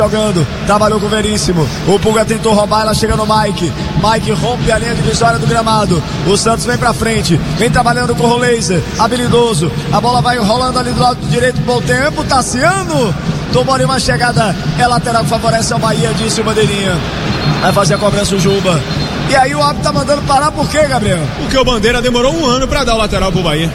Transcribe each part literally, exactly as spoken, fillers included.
jogando, trabalhou com o Veríssimo, o Pulga tentou roubar, ela chega no Mike, Mike rompe a linha divisória do gramado, o Santos vem pra frente, vem trabalhando com o Roleiser, habilidoso, a bola vai rolando ali do lado direito, bom tempo, Tassiano, tomou ali uma chegada, é lateral que favorece ao Bahia, disse o Bandeirinha, vai fazer a cobrança o Juba, e aí o árbitro tá mandando parar, por quê, Gabriel? Porque o Bandeira demorou um ano pra dar o lateral pro Bahia.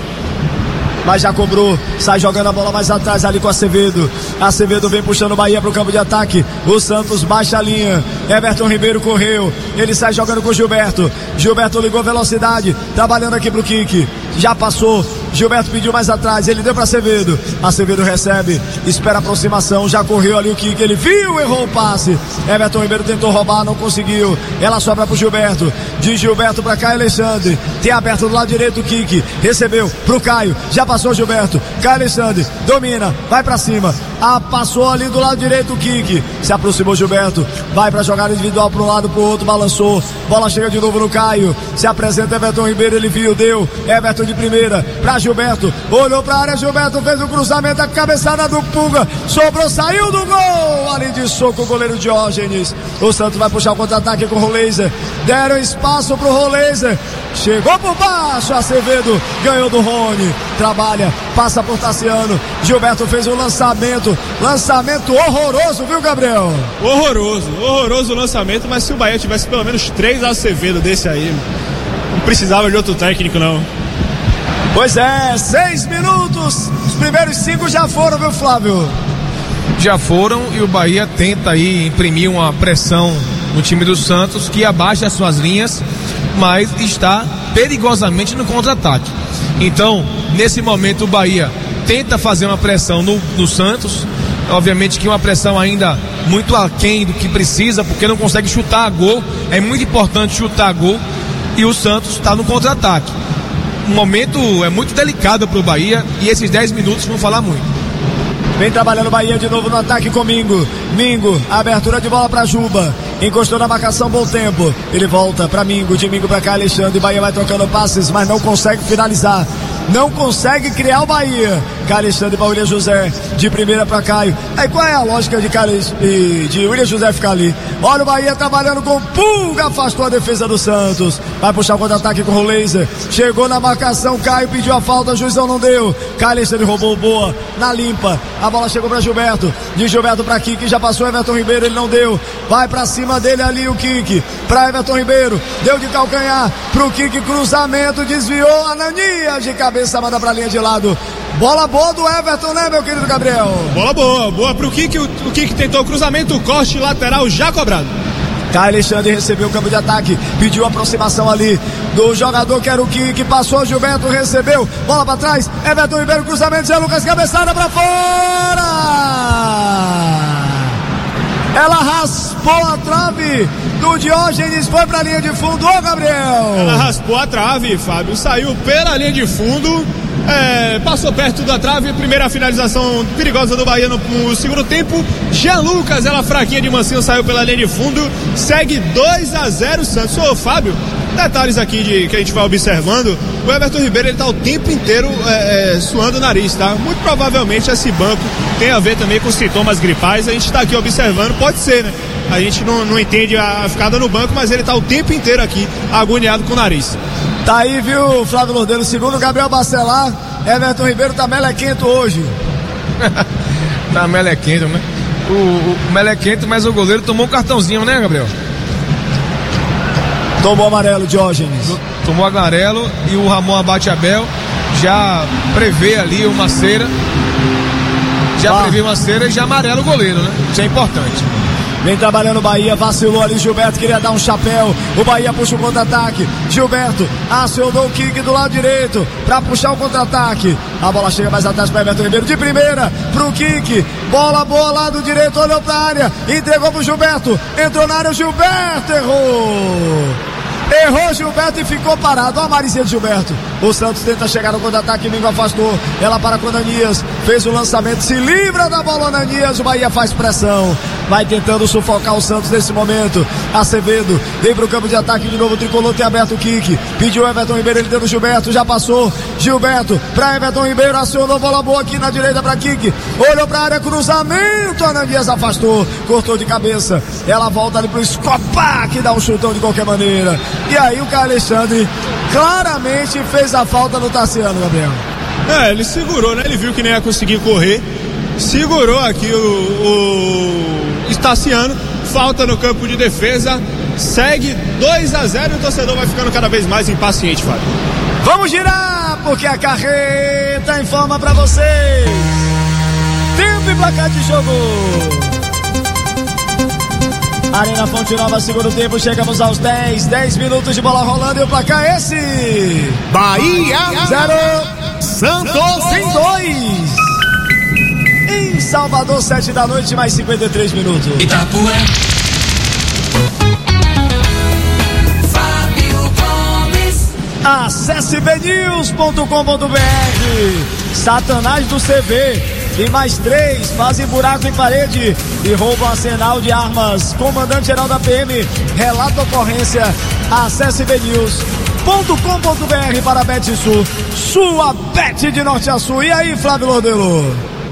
Mas já cobrou, sai jogando a bola mais atrás ali com Acevedo. Acevedo vem puxando o Bahia pro campo de ataque. O Santos baixa a linha. Everton Ribeiro correu. Ele sai jogando com o Gilberto. Gilberto ligou velocidade, trabalhando aqui pro Kiki. Já passou. Gilberto pediu mais atrás, ele deu para Acevedo. Acevedo recebe, espera a aproximação, já correu ali o Kiki, ele viu, errou o passe. Everton Ribeiro tentou roubar, não conseguiu. Ela sobra pro Gilberto. De Gilberto para Caio Alexandre. Tem aberto do lado direito o Kiki. Recebeu pro Caio, já passou Gilberto. Caio Alexandre domina, vai para cima. Ah, passou ali do lado direito o Kiki. Se aproximou Gilberto, vai pra jogada individual para um lado, pro outro, balançou. Bola chega de novo no Caio. Se apresenta Everton Ribeiro, ele viu, deu. Everton de primeira pra Gilberto, olhou pra área, Gilberto fez o cruzamento, a cabeçada do Pulga, sobrou, saiu do gol, ali de soco o goleiro Diógenes. O Santos vai puxar o contra-ataque com o Roleiser, deram espaço pro Roleiser, chegou por baixo, Acevedo ganhou do Rony, trabalha, passa por Tassiano, Gilberto fez o lançamento, lançamento horroroso, viu, Gabriel? Horroroso, horroroso o lançamento, mas se o Bahia tivesse pelo menos três Acevedo desse aí, não precisava de outro técnico não. Pois é, seis minutos, os primeiros cinco já foram, viu, Flávio? Já foram, e o Bahia tenta aí imprimir uma pressão no time do Santos, que abaixa as suas linhas, mas está perigosamente no contra-ataque. Então, nesse momento o Bahia tenta fazer uma pressão no, no Santos, obviamente que uma pressão ainda muito aquém do que precisa, porque não consegue chutar a gol, é muito importante chutar a gol, e o Santos está no contra-ataque. Um momento é muito delicado para o Bahia, e esses dez minutos vão falar muito. Vem trabalhando o Bahia de novo no ataque com Mingo. Mingo, abertura de bola para Juba. Encostou na marcação, bom tempo. Ele volta para Mingo, de Mingo para cá, Alexandre. Bahia vai trocando passes, mas não consegue finalizar. Não consegue criar o Bahia. Alexandre para William José, de primeira para Caio. Aí qual é a lógica de, Carles, de William José ficar ali? Olha o Bahia trabalhando com Pulga, afastou a defesa do Santos. Vai puxar o contra-ataque com o Roleiser. Chegou na marcação, Caio pediu a falta, o juizão não deu. Alexandre roubou, boa, na limpa. A bola chegou para Gilberto, de Gilberto para Kiki, já passou Everton Ribeiro, ele não deu. Vai para cima dele ali o Kiki, para Everton Ribeiro, deu de calcanhar pro Kiki, cruzamento, desviou, Ananias de cabeça, manda pra linha de lado. Bola boa do Everton, né, meu querido Gabriel? Bola boa, boa pro Kiki, o, o Kiki tentou o cruzamento, corte lateral já cobrado. Caio Alexandre recebeu o campo de ataque, pediu aproximação ali do jogador que era o Kiki, passou, Gilberto recebeu, bola pra trás, Everton Ribeiro, cruzamento, Zé Lucas, cabeçada pra fora! Ela raspou a trave do Diógenes, foi pra linha de fundo, ô Gabriel! Ela raspou a trave, Fábio, saiu pela linha de fundo, é, passou perto da trave, primeira finalização perigosa do Bahia no, no segundo tempo. Jean Lucas, ela fraquinha de mansinho, saiu pela linha de fundo, segue dois a zero Santos. Ô Fábio, detalhes aqui de, que a gente vai observando, o Everton Ribeiro ele tá o tempo inteiro é, é, suando o nariz, tá? Muito provavelmente esse banco tem a ver também com sintomas gripais, a gente tá aqui observando, pode ser, né? A gente não, não entende a ficada no banco, mas ele tá o tempo inteiro aqui agoniado com o nariz. Tá aí, viu, Flávio Lourdes? Segundo Gabriel Bacelar, Everton Ribeiro tá melequento hoje. Tá melequento, né? O, o melequento, mas o goleiro tomou um cartãozinho, né, Gabriel? Tomou amarelo, Diógenes. Tomou amarelo e o Ramon Abate Abel já prevê ali uma cera. Já ah. prevê uma cera e já amarela o goleiro, né? Isso é importante. Vem trabalhando o Bahia, vacilou ali Gilberto, queria dar um chapéu, o Bahia puxa o contra-ataque, Gilberto acionou o Kiki do lado direito para puxar o contra-ataque, a bola chega mais atrás para Everton Ribeiro, de primeira pro Kiki, bola boa lado direito, olhou pra área, entregou pro Gilberto, entrou na área, o Gilberto errou. Errou Gilberto e ficou parado. Olha a Marizinha de Gilberto. O Santos tenta chegar no contra-ataque, Mingo afastou. Ela para com o Ananias, fez o lançamento, se livra da bola Ananias. O Bahia faz pressão. vai tentando sufocar o Santos nesse momento. Acevedo vem pro campo de ataque de novo, o tricolor tem aberto o kick, pediu Everton Ribeiro, ele deu no Gilberto, já passou, Gilberto pra Everton Ribeiro, acionou, bola boa aqui na direita pra Kik, olhou pra área, cruzamento, Ananias afastou, cortou de cabeça, ela volta ali pro Escobar, que dá um chutão de qualquer maneira, e aí o Caio Alexandre claramente fez a falta no Tassiano, Gabriel. É, ele segurou, né? Ele viu que nem ia conseguir correr. Segurou aqui o, o Tassiano. Falta no campo de defesa. Segue dois a zero e o torcedor vai ficando cada vez mais impaciente, Fábio. Vamos girar, porque a carreta informa pra vocês. Tempo e placar de jogo. Arena Fonte Nova, segundo tempo, chegamos aos dez, dez minutos de bola rolando e o placar é esse. Bahia zero, Santos em dois. Em Salvador, sete da noite, mais cinquenta e três minutos. Itapuã. Fábio Gomes. Acesse b news ponto com ponto b r. Satanás do C V e mais três fazem buraco em parede e roubam arsenal de armas. Comandante-geral da P M relata ocorrência. Acesse b news ponto com ponto b r para a BetSul, sua bet de norte a sul. E aí, Flávio Lordelo?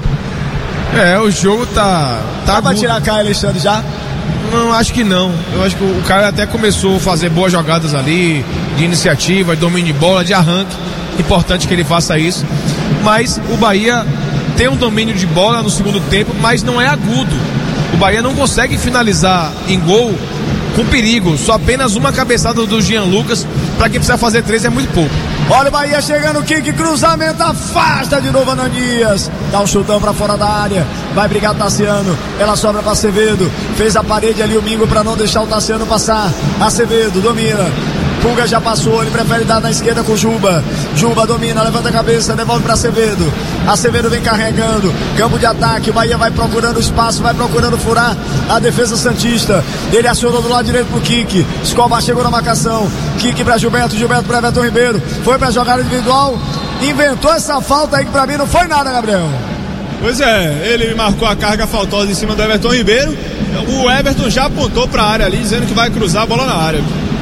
É, o jogo tá... Tá Dá pra tirar Caio Alexandre já? Não, acho que não. Eu acho que o Caio até começou a fazer boas jogadas ali, de iniciativa, de domínio de bola, de arranque. Importante que ele faça isso. Mas o Bahia tem um domínio de bola no segundo tempo, mas não é agudo. O Bahia não consegue finalizar em gol com perigo. Só apenas uma cabeçada do Jean Lucas. Pra quem precisa fazer três é muito pouco. Olha o Bahia chegando, kick, cruzamento, afasta de novo Ananias. Dá um chutão pra fora da área. Vai brigar o Tassiano. Ela sobra pra Acevedo. Fez a parede ali o Mingo pra não deixar o Tassiano passar. Acevedo domina. Pulga já passou, ele prefere dar na esquerda com Juba. Juba domina, levanta a cabeça, devolve para Acevedo. Acevedo vem carregando, campo de ataque, o Bahia vai procurando espaço, vai procurando furar a defesa santista. Ele acionou do lado direito pro Kik. Escobar chegou na marcação. Kik para Gilberto, Gilberto para Everton Ribeiro. Foi pra jogada individual, inventou essa falta aí que pra mim não foi nada, Gabriel. Pois é, ele marcou a carga faltosa em cima do Everton Ribeiro. O Everton já apontou pra área ali, dizendo que vai cruzar a bola na área.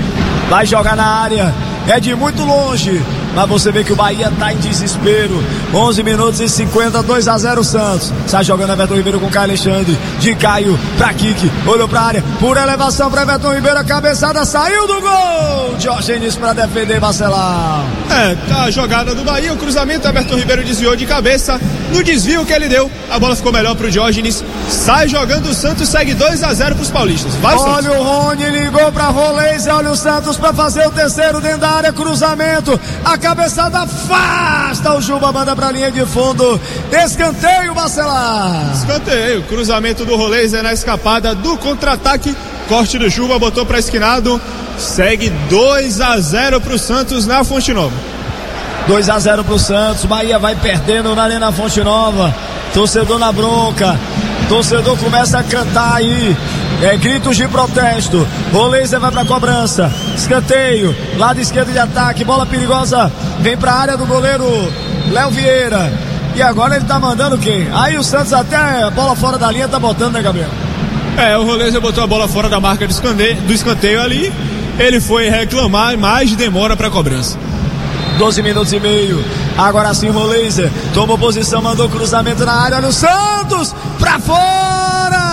Vai jogar na área, é de muito longe, mas você vê que o Bahia tá em desespero. onze minutos e cinquenta, dois a zero Santos. Sai jogando Everton Ribeiro com Caio Alexandre. De Caio pra Kik, olhou pra área, por elevação pra Everton Ribeiro, a cabeçada saiu do gol. Diógenes pra defender Marcelão. É, tá a jogada do Bahia, o cruzamento, Everton Ribeiro desviou de cabeça. No desvio que ele deu, a bola ficou melhor pro Diógenes. Sai jogando o Santos, segue dois a zero pros paulistas. Vai, olha Santos. o Rony, ligou pra Rolês, olha o Santos pra fazer o terceiro dentro da área, cruzamento, a cabeçada afasta, o Juba manda pra linha de fundo, escanteio, Marcelão. Escanteio, cruzamento do Rolês é na escapada do contra-ataque, corte do Juba, botou pra esquinado, segue dois a zero pro Santos na Fonte Nova. dois a zero pro Santos, Bahia vai perdendo na Arena Fonte Nova, torcedor na bronca, torcedor começa a cantar aí, é, gritos de protesto. Rolêzer vai pra cobrança, escanteio, lado esquerdo de ataque, bola perigosa, vem pra área do goleiro Léo Vieira, e agora ele tá mandando o quê? Aí o Santos até a bola fora da linha tá botando, né, Gabriel? É, o Rolêzer botou a bola fora da marca do escanteio, do escanteio ali, ele foi reclamar, mais demora pra cobrança. doze minutos e meio. Agora sim, Rolêzer tomou posição, mandou cruzamento na área. Olha o Santos pra fora.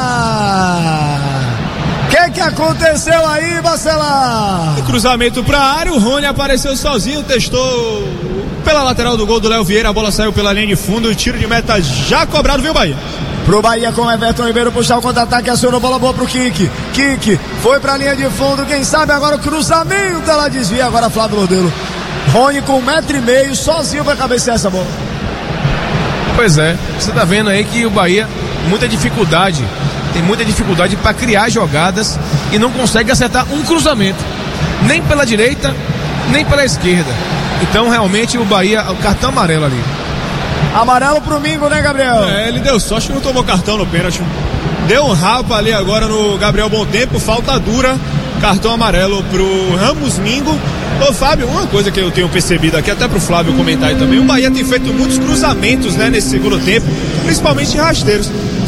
O que que aconteceu aí, Marcelão? Cruzamento pra área. O Rony apareceu sozinho, testou pela lateral do gol do Léo Vieira. A bola saiu pela linha de fundo. Tiro de meta já cobrado, viu, Bahia? Pro Bahia com Everton Ribeiro puxar o contra-ataque, acionou bola boa pro Kik. Kik foi pra linha de fundo. Quem sabe agora o cruzamento, ela desvia. Agora Flávio Lordelo. Rony com um metro e meio, sozinho pra cabecear essa bola. Pois é, você tá vendo aí que o Bahia, muita dificuldade, tem muita dificuldade para criar jogadas e não consegue acertar um cruzamento, nem pela direita, nem pela esquerda. Então realmente o Bahia, o cartão amarelo ali. Amarelo pro Mingo, né, Gabriel? É, ele deu sorte que não tomou cartão no pênalti. Deu um rapa ali agora no Gabriel Bom Tempo, falta dura, cartão amarelo pro Ramos Mingo. Ô Fábio, uma coisa que eu tenho percebido aqui, até pro Flávio comentar aí também, o Bahia tem feito muitos cruzamentos, né, nesse segundo tempo, principalmente rasteiros.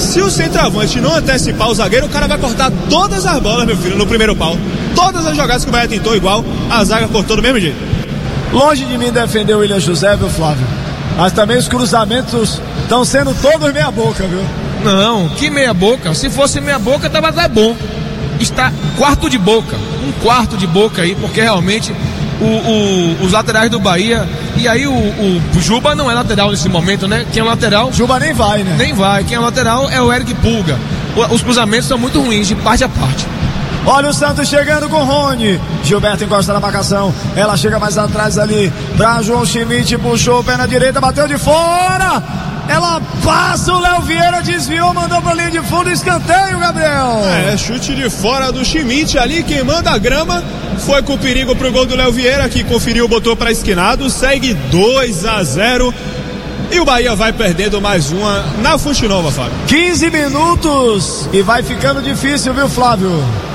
Se o centroavante não antecipar o zagueiro, o cara vai cortar todas as bolas, meu filho, no primeiro pau. Todas as jogadas que o Bahia tentou igual, a zaga cortou do mesmo jeito. Longe de mim defender o William José, viu, Flávio? Mas também os cruzamentos estão sendo todos meia boca, viu? Não, que meia boca? Se fosse meia boca, tava até bom. Está quarto de boca, um quarto de boca aí, porque realmente o, o, os laterais do Bahia, e aí o, o Juba não é lateral nesse momento, né? Quem é lateral... Juba nem vai, né? Nem vai, quem é lateral é o Eric Pulga. O, os cruzamentos são muito ruins, de parte a parte. Olha o Santos chegando com o Rony. Gilberto encosta na marcação. Ela chega mais atrás ali pra João Schmidt, puxou o pé na direita, bateu de fora. Ela passa, o Léo Vieira desviou, mandou pra linha de fundo, escanteio, Gabriel. É, chute de fora do Schmidt ali, queimando a grama. Foi com perigo pro gol do Léo Vieira, que conferiu, botou pra esquinado. Segue dois a zero. E o Bahia vai perdendo mais uma na Fonte Nova, Fábio. quinze minutos e vai ficando difícil, viu, Flávio?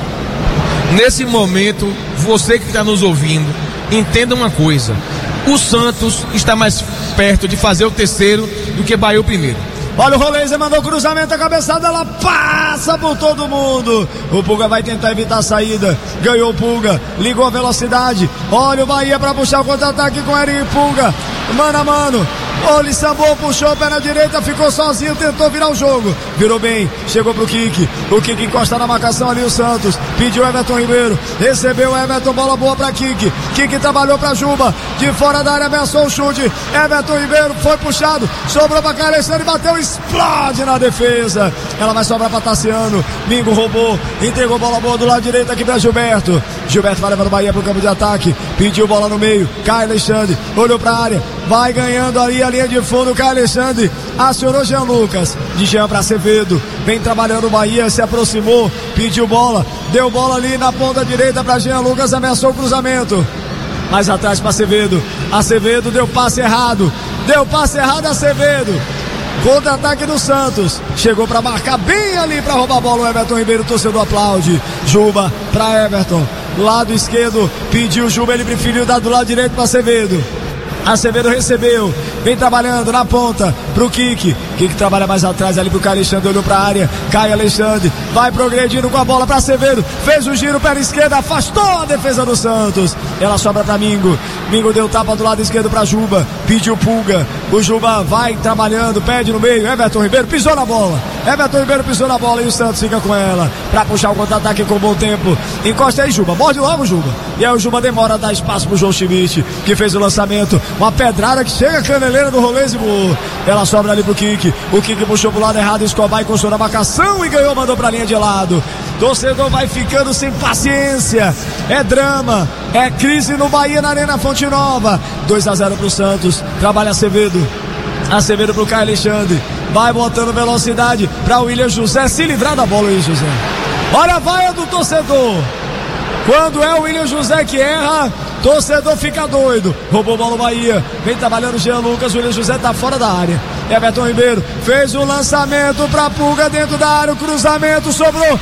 Nesse momento, você que está nos ouvindo, entenda uma coisa: o Santos está mais perto de fazer o terceiro do que Bahia o primeiro. Olha o Roleza, mandou cruzamento, a cabeçada, ela passa por todo mundo. O Pulga vai tentar evitar a saída. Ganhou o Pulga, ligou a velocidade. Olha o Bahia para puxar o contra-ataque com Eric Pulga. Mano a mano. Olha, Sambou, puxou o pé na direita, ficou sozinho, tentou virar o jogo. Virou bem, chegou pro Kik. O Kik encosta na marcação ali, o Santos. Pediu o Everton Ribeiro. Recebeu o Everton, bola boa pra Kik. Kik trabalhou pra Juba. De fora da área, ameaçou o chute. Everton Ribeiro foi puxado. Sobrou pra Alexandre, bateu, explode na defesa. Ela vai sobrar pra Tassiano. Mingo roubou, entregou bola boa do lado direito aqui pra Gilberto. Gilberto vai levando o Bahia pro campo de ataque. Pediu bola no meio. Cai Alexandre, olhou pra área. Vai ganhando ali a linha de fundo. Cai Alexandre, acionou Jean Lucas. De Jean pra Acevedo. Vem trabalhando o Bahia, se aproximou. Pediu bola, deu bola ali na ponta direita pra Jean Lucas. Ameaçou o cruzamento. Mais atrás pra Acevedo. Acevedo deu passe errado. Deu passe errado, Acevedo. Contra-ataque do Santos. Chegou pra marcar bem ali pra roubar a bola o Everton Ribeiro. O torcedor aplaude. Juba pra Everton. Lado esquerdo. Pediu Juba. Ele preferiu dar do lado direito pra Acevedo. Acevedo recebeu, vem trabalhando na ponta pro Kik. Kik trabalha mais atrás ali pro Caio Alexandre, olhou pra área. Caio Alexandre vai progredindo com a bola pra Acevedo. Fez o giro pela esquerda, afastou a defesa do Santos. Ela sobra pra Mingo. Mingo deu tapa do lado esquerdo pra Juba. Pediu Pulga. O Juba vai trabalhando, pede no meio. Everton Ribeiro pisou na bola. Everton Ribeiro pisou na bola e o Santos fica com ela pra puxar o contra-ataque com bom tempo. Encosta aí, Juba. Morde logo, Juba. E aí o Juba demora a dar espaço pro João Schmidt, que fez o lançamento. Uma pedrada que chega a caneleira do Roleza e voou. Ela sobra ali pro Kik. O Kik puxou pro lado errado. Escobar encostou na marcação e ganhou, mandou pra linha de lado. Torcedor vai ficando sem paciência. É drama. É crise no Bahia, na Arena Fonte Nova. dois a zero pro Santos. Trabalha Acevedo. Acevedo pro Caio Alexandre. Vai botando velocidade pra William José se livrar da bola, William José. Olha a vaia do torcedor. Quando é o William José que erra, torcedor fica doido. Roubou bola o Bahia. Vem trabalhando o Jean Lucas. O William José tá fora da área. Everton Ribeiro fez o lançamento pra Pulga dentro da área. O cruzamento sobrou.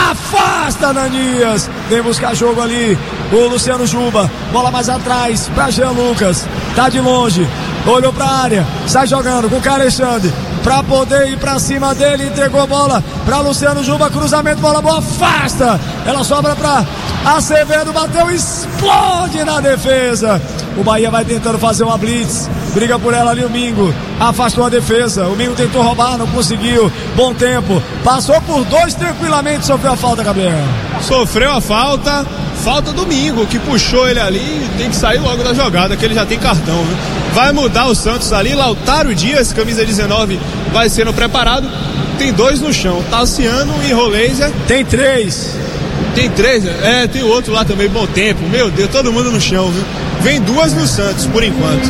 Afasta Ananias. Vem buscar jogo ali o Luciano Juba. Bola mais atrás pra Jean Lucas. Tá de longe. Olhou pra área. Sai jogando com o Caio Alexandre. Pra poder ir pra cima dele. Entregou a bola pra Luciano Juba. Cruzamento, bola boa. Afasta. Ela sobra pra Acevedo. Bateu. Explode na defesa. O Bahia vai tentando fazer uma blitz. Briga por ela ali o Mingo. Afastou a defesa. O Mingo tentou roubar, não conseguiu. Bom tempo. Passou por dois tranquilamente. Sofreu a falta, Gabriel. Sofreu a falta. Falta do Mingo, que puxou ele ali. Tem que sair logo da jogada, que ele já tem cartão, viu? Vai mudar o Santos ali. Lautaro Dias, camisa dezenove, vai sendo preparado. Tem dois no chão, Tassiano e Roleza. Tem três. Tem três? É, tem outro lá também, Bom Tempo. Meu Deus, todo mundo no chão, viu? Vem duas no Santos, por enquanto.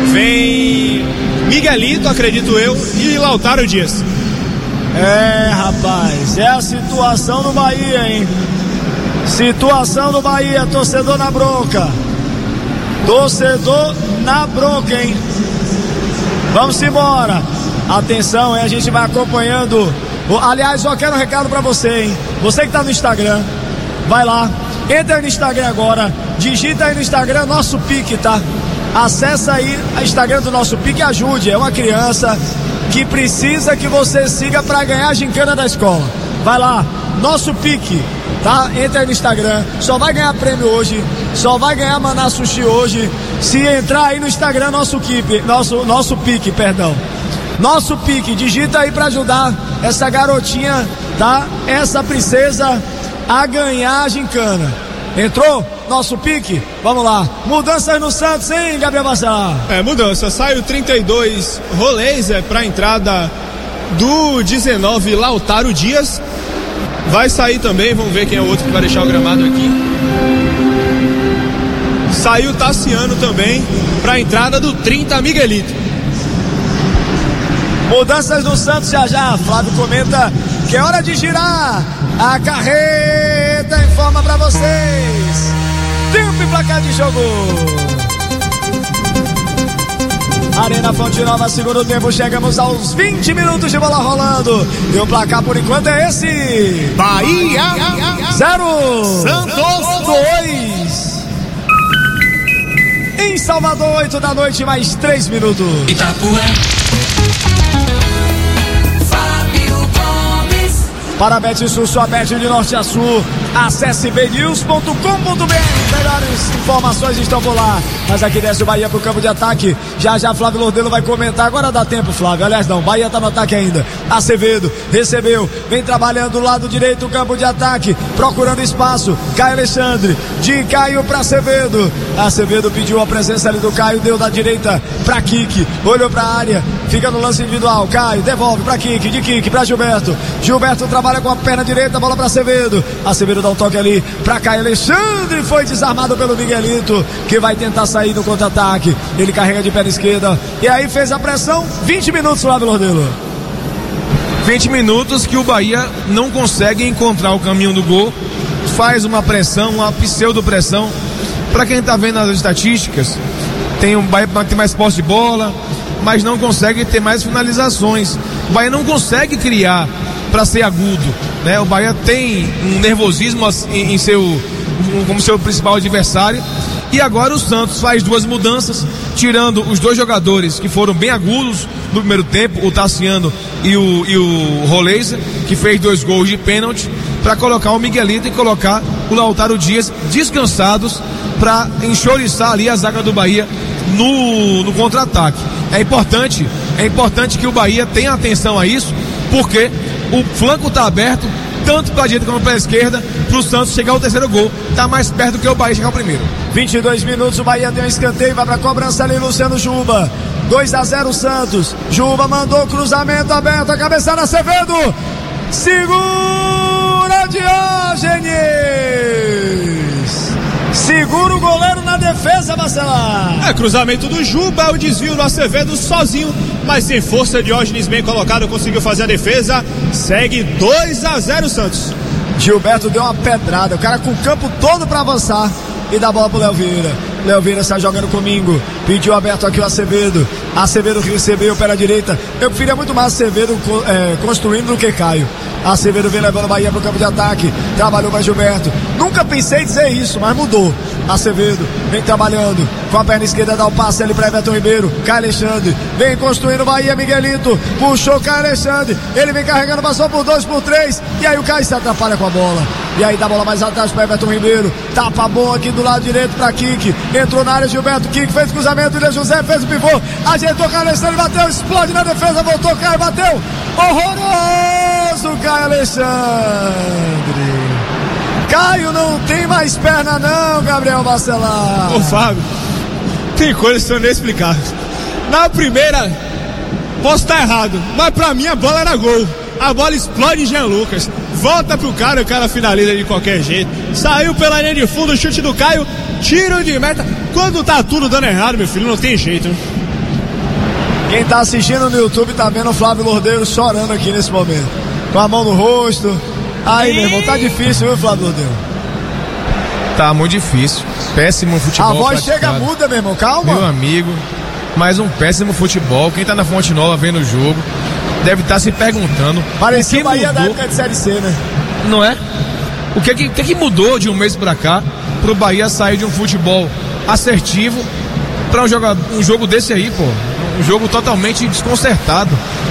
Vem Miguelito, acredito eu, e Lautaro Dias. É, rapaz, é a situação do Bahia, hein? Situação do Bahia, torcedor na bronca. Torcedor na bronca, hein? Vamos embora. Atenção, hein? A gente vai acompanhando. Aliás, só quero um recado pra você, hein? Você que tá no Instagram, vai lá, entra no Instagram agora, digita aí no Instagram nosso pique, tá? Acessa aí o Instagram do nosso pique, ajude, é uma criança que precisa que você siga para ganhar a gincana da escola. Vai lá, nosso pique, tá? Entra aí no Instagram, só vai ganhar prêmio hoje, só vai ganhar Maná Sushi hoje, se entrar aí no Instagram, nosso pique, nosso, nosso pique, perdão. Nosso pique, digita aí para ajudar essa garotinha, tá? Essa princesa a ganhar a gincana. Entrou? Nosso pique? Vamos lá. Mudanças no Santos, hein, Gabriel Bacelar? É, mudança. Sai o trinta e dois Roleiser para a entrada do dezenove Lautaro Dias. Vai sair também, vamos ver quem é o outro que vai deixar o gramado aqui. Saiu Tassiano também para a entrada do trinta Miguelito. Mudanças no Santos já já. Flávio comenta que é hora de girar. A carreta informa para vocês. Tempo e placar de jogo. Arena Fonte Nova, segundo tempo. Chegamos aos vinte minutos de bola rolando. E o placar por enquanto é esse: Bahia zero, Santos dois. Em Salvador, oito da noite, mais três minutos. Itapuã. Para a BetSul, sua bet de norte a sul. Acesse b news ponto com ponto b r. Melhores informações estão por lá. Mas aqui desce o Bahia pro campo de ataque. Já já Flávio Lordelo vai comentar. Agora dá tempo, Flávio. Aliás, não. Bahia tá no ataque ainda. Acevedo recebeu. Vem trabalhando do lado direito o campo de ataque. Procurando espaço. Caio Alexandre. De Caio para Acevedo. Acevedo pediu a presença ali do Caio. Deu da direita para Kiki. Olhou para a área. Fica no lance individual. Caio devolve para Kiki. De Kiki para Gilberto. Gilberto trabalha com a perna direita, bola para Acevedo. Acevedo dá um toque ali para Caio Alexandre, foi desarmado pelo Miguelito, que vai tentar sair no contra-ataque. Ele carrega de perna esquerda e aí fez a pressão. vinte minutos, Flávio Lordelo. vinte minutos que o Bahia não consegue encontrar o caminho do gol. Faz uma pressão, uma pseudo-pressão. Para quem tá vendo as estatísticas, tem um Bahia que tem mais posse de bola, mas não consegue ter mais finalizações. O Bahia não consegue criar para ser agudo, né? O Bahia tem um nervosismo em, em seu, um, como seu principal adversário. E agora o Santos faz duas mudanças, tirando os dois jogadores que foram bem agudos no primeiro tempo, o Tassiano e o, e o Roleiser, que fez dois gols de pênalti, para colocar o Miguelito e colocar o Lautaro Dias descansados para enxoriçar ali a zaga do Bahia no, no contra-ataque. É importante, é importante que o Bahia tenha atenção a isso, porque o flanco está aberto, tanto para a direita como para a esquerda, para o Santos chegar ao terceiro gol. Está mais perto do que o Bahia chegar ao primeiro. vinte e dois minutos, o Bahia tem um escanteio, vai para a cobrança ali, Luciano Juba. dois a zero Santos. Juba mandou o cruzamento aberto, a cabeçada Acevedo. Segura Diógenes. Segura o goleiro na defesa, Bacelar. É, cruzamento do Juba, o desvio do Acevedo sozinho, mas sem força. Diógenes bem colocado, conseguiu fazer a defesa. Segue dois a zero Santos. Gilberto deu uma pedrada, o cara com o campo todo para avançar e dá a bola pro Léo Vieira. Léo Vieira está jogando comigo, pediu aberto aqui o Acevedo. Acevedo que recebeu pela direita. Eu preferia muito mais Acevedo é, construindo do que Caio. Acevedo vem levando o Bahia pro campo de ataque, trabalhou para Gilberto. Nunca pensei dizer isso, mas mudou. Acevedo vem trabalhando com a perna esquerda, dá o passe ali para Everton Ribeiro. Caio Alexandre vem construindo o Bahia. Miguelito puxou Caio Alexandre, ele vem carregando, passou por dois, por três, e aí o Caio se atrapalha com a bola. E aí dá a bola mais atrás para Everton Ribeiro. Tapa bom aqui do lado direito para Kiki. Entrou na área Gilberto. Kiki fez o cruzamento. Ilha José fez o pivô. Ajeitou Caio Alexandre, bateu. Explode na defesa. Voltou Caio, bateu. Horroroso Caio Alexandre. Caio não tem mais perna não, Gabriel Bacelar. Ô Fábio, tem coisas que são inexplicáveis. Na primeira, posso estar errado, mas pra mim a bola era gol. A bola explode em Jean Lucas. Volta pro cara, o cara finaliza de qualquer jeito. Saiu pela linha de fundo, chute do Caio, tiro de meta. Quando tá tudo dando errado, meu filho, não tem jeito. Quem tá assistindo no YouTube tá vendo o Flávio Lordeiro chorando aqui nesse momento, com a mão no rosto. Aí, meu irmão, tá difícil, viu, Flávio Lordeiro? Tá muito difícil. Péssimo futebol. A voz praticado. chega muda, meu irmão, calma. Meu amigo, mas um péssimo futebol. Quem tá na Fonte Nova vendo o jogo deve estar tá se perguntando. Parecia o Bahia mudou, da época de Série C, né? Não é? O que que, que que mudou de um mês pra cá pro Bahia sair de um futebol assertivo pra um, joga, um jogo desse aí, pô? Um jogo totalmente desconcertado.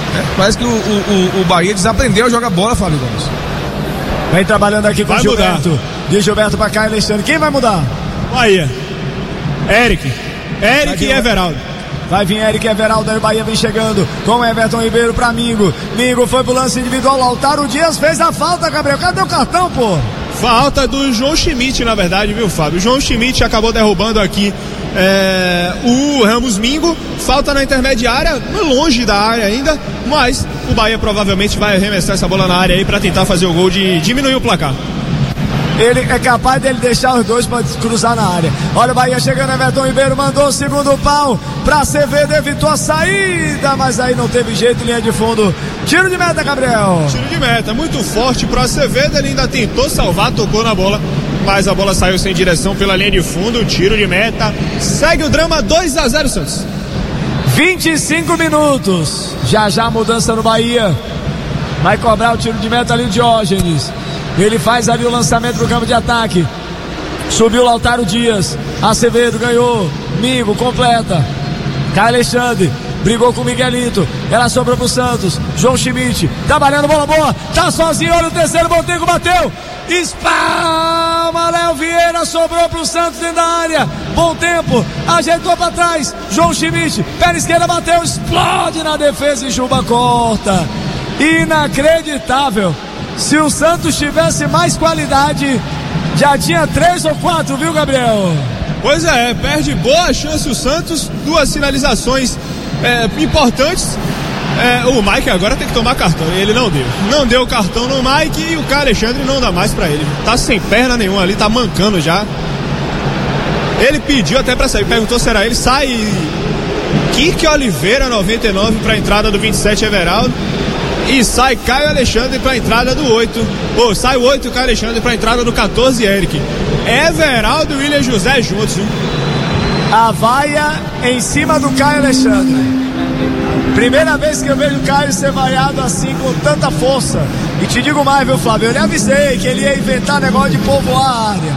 É, parece que o, o, o Bahia desaprendeu a jogar bola, Fábio Gomes. Vem trabalhando aqui com vai o Gilberto. Mudar. De Gilberto pra cá, Alexandre. Quem vai mudar? Bahia. Eric. Eric e Everaldo. Vai vir Eric e Everaldo, aí o Bahia vem chegando com Everton Ribeiro pra Mingo. Mingo foi pro lance individual, Lautaro Dias fez a falta, Gabriel. Cadê o cartão, pô? Falta do João Schmidt, na verdade, viu, Fábio? O João Schmidt acabou derrubando aqui é, o Ramos Mingo. Falta na intermediária, longe da área ainda, mas o Bahia provavelmente vai arremessar essa bola na área aí pra tentar fazer o gol de diminuir o placar. Ele é capaz dele deixar os dois para cruzar na área. Olha o Bahia chegando, Everton Ribeiro mandou o segundo pau para Acevedo, evitou a saída, mas aí não teve jeito, linha de fundo. Tiro de meta, Gabriel. Tiro de meta, muito forte para Acevedo, ele ainda tentou salvar, tocou na bola, mas a bola saiu sem direção pela linha de fundo. Tiro de meta, segue o drama, dois a zero Santos. vinte e cinco minutos, já já a mudança no Bahia. Vai cobrar o tiro de meta ali o Diógenes. Ele faz ali o lançamento pro campo de ataque. Subiu o Lautaro Dias. Acevedo ganhou. Mingo completa. Cai Alexandre. Brigou com o Miguelito. Ela sobrou pro Santos. João Schmidt. Trabalhando, bola boa. Tá sozinho. Olha o terceiro. Montenegro bateu. Espalma. Léo Vieira sobrou pro Santos dentro da área. Bom tempo. Ajeitou pra trás. João Schmidt. Perna esquerda bateu. Explode na defesa e Juba corta. Inacreditável. Se o Santos tivesse mais qualidade, já tinha três ou quatro, viu, Gabriel? Pois é, perde boa chance o Santos, duas finalizações é, importantes. É, o Mike agora tem que tomar cartão, e ele não deu. Não deu o cartão no Mike e o Caio Alexandre não dá mais pra ele. Tá sem perna nenhuma ali, tá mancando já. Ele pediu até pra sair, perguntou se era ele, sai Kike Oliveira, noventa e nove, pra entrada do vinte e sete, Everaldo. E sai Caio Alexandre para a entrada do oito. Ou sai o oito, Caio Alexandre para a entrada do catorze, Eric. Everaldo e William José juntos. Viu? A vaia em cima do Caio Alexandre. Primeira vez que eu vejo o Caio ser vaiado assim com tanta força. E te digo mais, viu, Flávio? Eu lhe avisei que ele ia inventar negócio de povoar a área.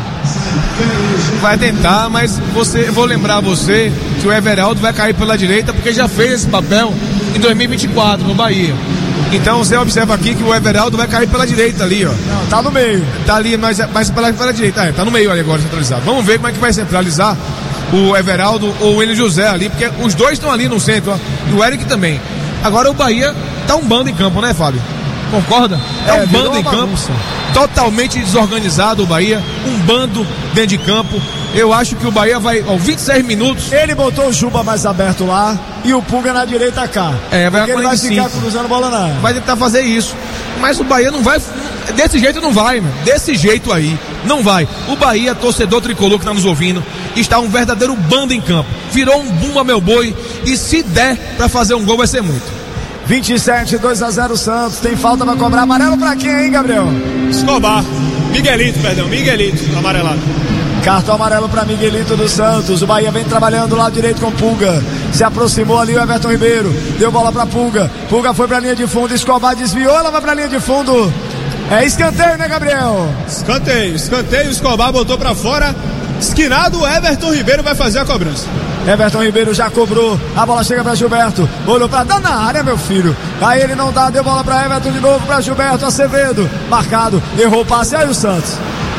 Vai tentar, mas você, vou lembrar você que o Everaldo vai cair pela direita porque já fez esse papel em dois mil e vinte e quatro no Bahia. Então você observa aqui que o Everaldo vai cair pela direita ali, ó. Não, tá no meio. Tá ali, mas, mas pela, pela direita. É, tá no meio ali agora centralizado. Vamos ver como é que vai centralizar o Everaldo ou o Enio José ali, porque os dois estão ali no centro, ó. E o Eric também. Agora o Bahia tá um bando em campo, né, Fábio? Concorda? Tá É, um bando em campo. Bagunça. Totalmente desorganizado o Bahia. Um bando dentro de campo. Eu acho que o Bahia vai, ó, vinte e seis minutos. Ele botou o Juba mais aberto lá e o Pulga na direita cá. É, vai porque ele vai ficar cruzando bola na área. Vai tentar fazer isso. Mas o Bahia não vai. Desse jeito não vai, meu. Desse jeito aí. Não vai. O Bahia, torcedor tricolor que tá nos ouvindo, está um verdadeiro bando em campo. Virou um bumba meu boi. E se der pra fazer um gol, vai ser muito. vinte e sete, dois a zero Santos. Tem falta pra cobrar. Amarelo pra quem, hein, Gabriel? Escobar. Miguelito, perdão. Miguelito, amarelado. Cartão amarelo para Miguelito do Santos. O Bahia vem trabalhando do lado direito com Pulga. Se aproximou ali o Everton Ribeiro. Deu bola para Pulga. Pulga foi para a linha de fundo. Escobar desviou. Ela vai para a linha de fundo. É escanteio, né, Gabriel? Escanteio. Escanteio. Escobar botou para fora. Esquinado. O Everton Ribeiro vai fazer a cobrança. Everton Ribeiro já cobrou. A bola chega para Gilberto. Olhou para dar na área, meu filho. Aí ele não dá. Deu bola para Everton de novo para Gilberto. Acevedo. Marcado. Errou o passe. Aí o Santos.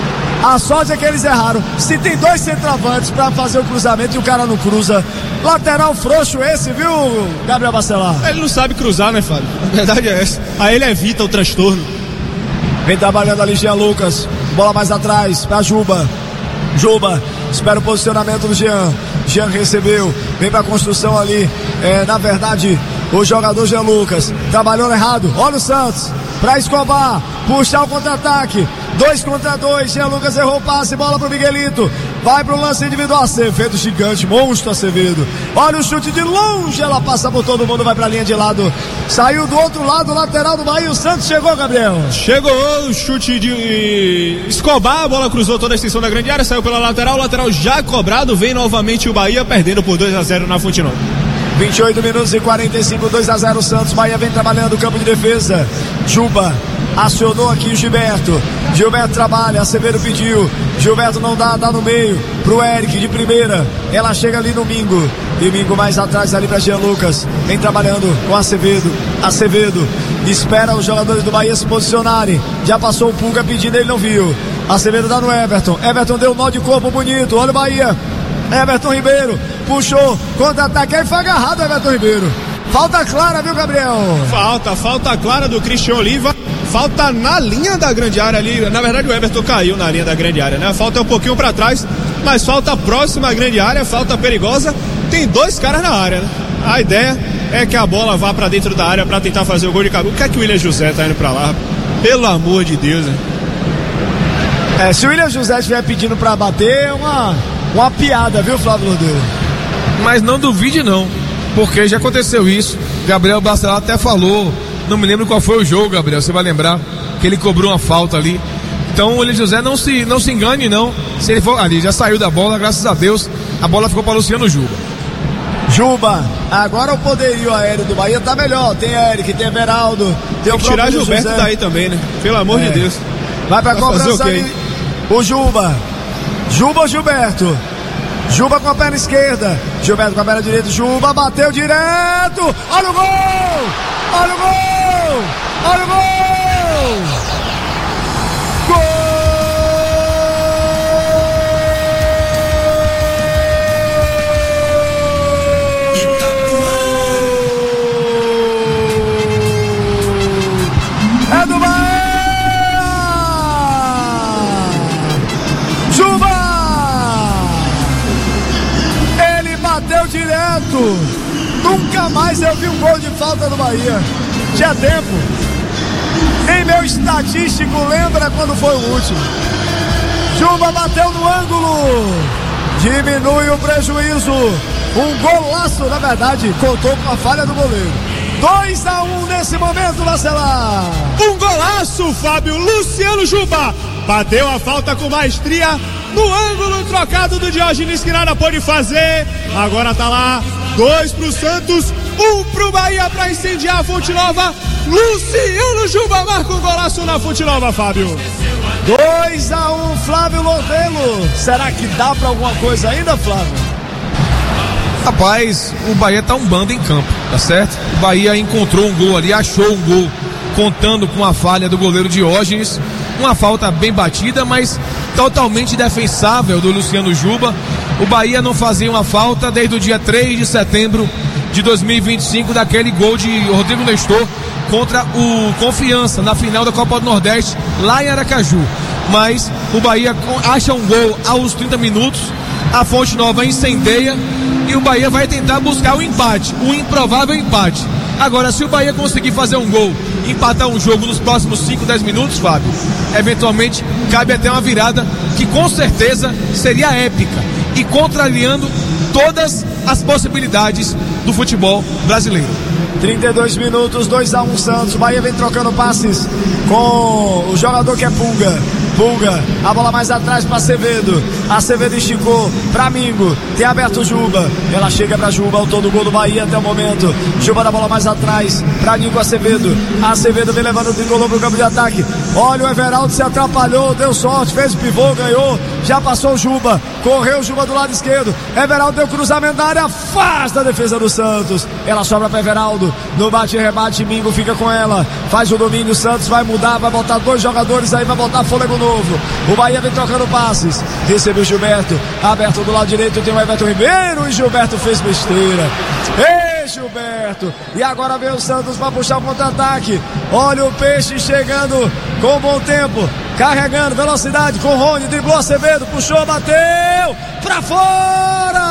A sorte é que eles erraram. Se tem dois centroavantes pra fazer o cruzamento e o cara não cruza. Lateral frouxo esse, viu, Gabriel Bacelar? Ele não sabe cruzar, né, Fábio? A verdade é essa. Aí ele evita o transtorno. Vem trabalhando ali Jean Lucas. Bola mais atrás pra Juba. Juba. Espera o posicionamento do Jean. Jean recebeu. Vem pra construção ali. É, na verdade, o jogador Jean Lucas. Trabalhou errado. Olha o Santos. Pra Escobar. Puxar o contra-ataque. Dois contra dois, Jean Lucas errou o passe, bola pro Miguelito, vai pro lance individual, Acevedo gigante, monstro Acevedo, olha o chute de longe, ela passa por todo mundo, vai pra linha de lado, saiu do outro lado, lateral do Bahia, o Santos chegou, Gabriel. Chegou o chute de Escobar, a bola cruzou toda a extensão da grande área, saiu pela lateral, o lateral já cobrado, vem novamente o Bahia, perdendo por dois a zero na Fonte Nova. vinte e oito minutos e quarenta e cinco, dois a zero Santos, Bahia vem trabalhando o campo de defesa, Juba, Acionou aqui o Gilberto. Gilberto trabalha, Acevedo pediu. Gilberto não dá, dá no meio pro Eric de primeira. Ela chega ali no Mingo. Domingo mais atrás ali para Jean Lucas. Vem trabalhando com Acevedo. Acevedo espera os jogadores do Bahia se posicionarem. Já passou o Pulga pedindo, ele não viu. Acevedo dá no Everton. Everton deu um nó de corpo bonito. Olha o Bahia. Everton Ribeiro puxou, contra-ataque. Aí foi agarrado Everton Ribeiro. Falta clara, viu, Gabriel? Falta, falta clara do Christian Oliva. Falta na linha da grande área ali. Na verdade, o Everton caiu na linha da grande área, né? Falta um pouquinho para trás, mas falta próxima à grande área, falta perigosa. Tem dois caras na área, né? A ideia é que a bola vá para dentro da área para tentar fazer o gol de cabeça. O que é que o William José tá indo para lá? Pelo amor de Deus, né? É, se o William José estiver pedindo para bater, é uma, uma piada, viu, Flávio Lodeiro? Mas não duvide não, porque já aconteceu isso. Gabriel Bacelar até falou, não me lembro qual foi o jogo, Gabriel, você vai lembrar que ele cobrou uma falta ali. Então o William José não se, não se engane não, se ele for ali, já saiu da bola, graças a Deus, a bola ficou para Luciano Juba. Juba, agora o poderio aéreo do Bahia tá melhor, tem Eric, tem Everaldo, tem, tem o que tirar Gilberto José daí também, né? Pelo amor é. de Deus. Vai pra cobrança ali, o Juba, Juba ou Gilberto? Juba com a perna esquerda, Gilberto com a perna direita, Juba bateu direto, olha o gol, olha o gol, olha o gol, gol! É do Bahia! Juba! Ele bateu direto. Nunca mais eu vi um gol de falta do Bahia. Tinha tempo. Nem meu estatístico lembra quando foi o último. Juba bateu no ângulo. Diminui o prejuízo. Um golaço, na verdade, contou com a falha do goleiro. dois a um nesse momento, Bacelar. Um golaço, Fábio. Luciano Juba bateu a falta com maestria no ângulo trocado do Diógenes, que nada pôde fazer. Agora tá lá, dois pro Santos, um pro Bahia pra incendiar a Fonte Nova. Luciano Juba marca um golaço na Fonte Nova, Fábio. dois a um, Flávio Lovelo. Será que dá pra alguma coisa ainda, Flávio? Rapaz, o Bahia tá um bando em campo, tá certo? O Bahia encontrou um gol ali, achou um gol, contando com a falha do goleiro Diógenes. Uma falta bem batida, mas totalmente defensável do Luciano Juba. O Bahia não fazia uma falta desde o dia três de setembro de dois mil e vinte e cinco, daquele gol de Rodrigo Nestor contra o Confiança, na final da Copa do Nordeste, lá em Aracaju. Mas o Bahia acha um gol aos trinta minutos, a Fonte Nova incendeia e o Bahia vai tentar buscar o empate, o improvável empate. Agora, se o Bahia conseguir fazer um gol, empatar um jogo nos próximos cinco, dez minutos, Fábio, eventualmente cabe até uma virada que com certeza seria épica e contrariando todas as possibilidades do futebol brasileiro. trinta e dois minutos, dois a um Santos. Bahia vem trocando passes com o jogador que é Pulga. Pulga, a bola mais atrás para Acevedo. Acevedo esticou para Mingo. Tem aberto Juba. Ela chega para Juba, autor do gol do Bahia até o momento. Juba da bola mais atrás para Mingo Acevedo. Acevedo vem levando o tricolor pro campo de ataque. Olha, o Everaldo se atrapalhou, deu sorte, fez o pivô, ganhou. Já passou o Juba. Correu o Juba do lado esquerdo. Everaldo deu cruzamento na área, afasta a defesa do Santos. Ela sobra para Everaldo. No bate e rebate, Mingo fica com ela. Faz o domínio, o Santos vai mudar, vai botar dois jogadores aí, vai botar fôlego novo. O Bahia vem trocando passes. Recebeu o Gilberto. Aberto do lado direito tem o Everton Ribeiro. E Gilberto fez besteira. Ei, Gilberto. E agora vem o Santos para puxar o contra-ataque. Olha o Peixe chegando com bom tempo. Carregando velocidade com o Rony. Driblou Acevedo. Puxou, bateu. Pra fora.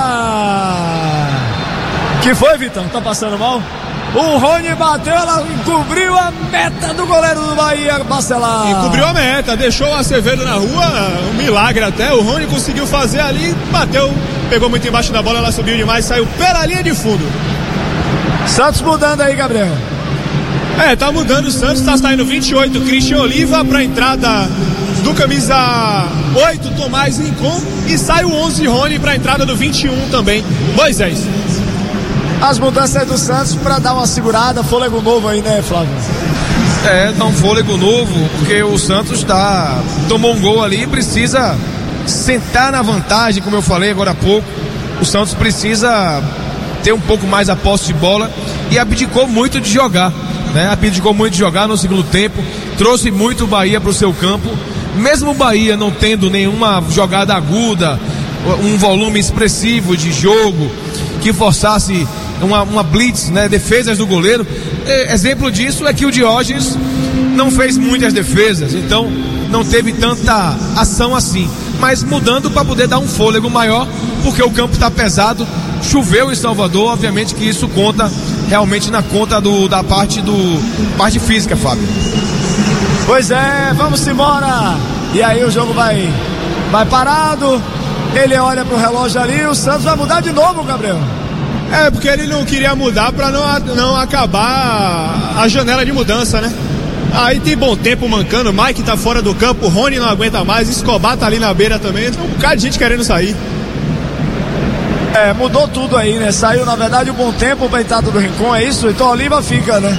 Que foi, Vitão? Tá passando mal? O Rony bateu, ela encobriu a meta do goleiro do Bahia, Bacelar. Encobriu a meta, deixou o Acevedo na rua, um milagre até. O Rony conseguiu fazer ali, bateu, pegou muito embaixo da bola, ela subiu demais, saiu pela linha de fundo. Santos mudando aí, Gabriel. É, tá mudando o Santos, tá saindo vinte e oito, Christian Oliva pra entrada do camisa oito, Tomás Rincon, e sai o onze, Rony, pra entrada do vinte e um também, Moisés. As mudanças do Santos para dar uma segurada, fôlego novo aí, né, Flávio? É, dá um fôlego novo, porque o Santos tá, tomou um gol ali e precisa sentar na vantagem, como eu falei agora há pouco. O Santos precisa ter um pouco mais a posse de bola e abdicou muito de jogar, né? Abdicou muito de jogar no segundo tempo, trouxe muito o Bahia para o seu campo, mesmo o Bahia não tendo nenhuma jogada aguda, um volume expressivo de jogo que forçasse uma, uma blitz, né? Defesas do goleiro. É, exemplo disso é que o Diógenes não fez muitas defesas, então não teve tanta ação assim, mas mudando para poder dar um fôlego maior, porque o campo está pesado. Choveu em Salvador, obviamente que isso conta realmente na conta do, da parte do parte física, Fábio. Pois é, vamos embora. E aí o jogo vai vai parado. Ele olha pro relógio ali, o Santos vai mudar de novo, Gabriel. É, porque ele não queria mudar para não, não acabar a janela de mudança, né? Aí tem bom tempo mancando, Mike tá fora do campo, Rony não aguenta mais, Escobar tá ali na beira também, tem um bocado de gente querendo sair. É, mudou tudo aí, né? Saiu, na verdade, o bom tempo pra entrada do Rincon, é isso? Então a Oliva fica, né?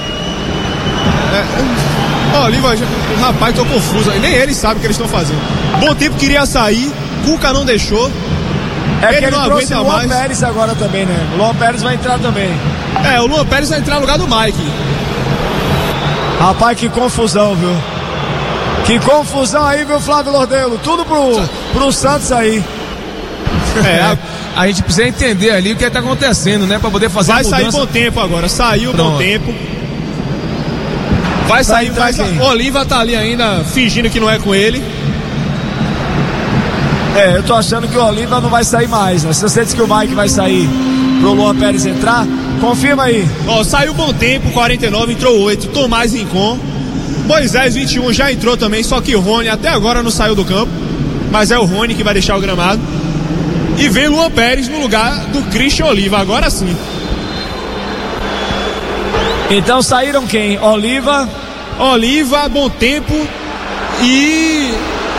É, ó, Oliva, o rapaz, tô confuso, nem ele sabe o que eles estão fazendo. Bom tempo queria sair, Cuca não deixou. É ele que ele não trouxe aguenta o Luan mais. Pérez agora também, né? O Luan Pérez vai entrar também. É, o Luan Pérez vai entrar no lugar do Mike. Rapaz, que confusão, viu? Que confusão aí, viu, Flávio Lordelo? Tudo pro, pro Santos aí. É, a, a gente precisa entender ali o que está acontecendo, né? Para poder fazer vai a mudança. Vai sair bom tempo agora, saiu Pronto. Bom tempo. Vai sair, vai sair. O Oliva tá ali ainda, fingindo que não é com ele. É, eu tô achando que o Oliva não vai sair mais, né? Se você diz que o Mike vai sair pro Luan Pérez entrar, confirma aí. Ó, saiu bom tempo, quarenta e nove, entrou oito, Tomás Rincon. Moisés, vinte e um, já entrou também, só que o Rony até agora não saiu do campo. Mas é o Rony que vai deixar o gramado. E vem Luan Pérez no lugar do Christian Oliva, agora sim. Então saíram quem? Oliva. Oliva, bom tempo e...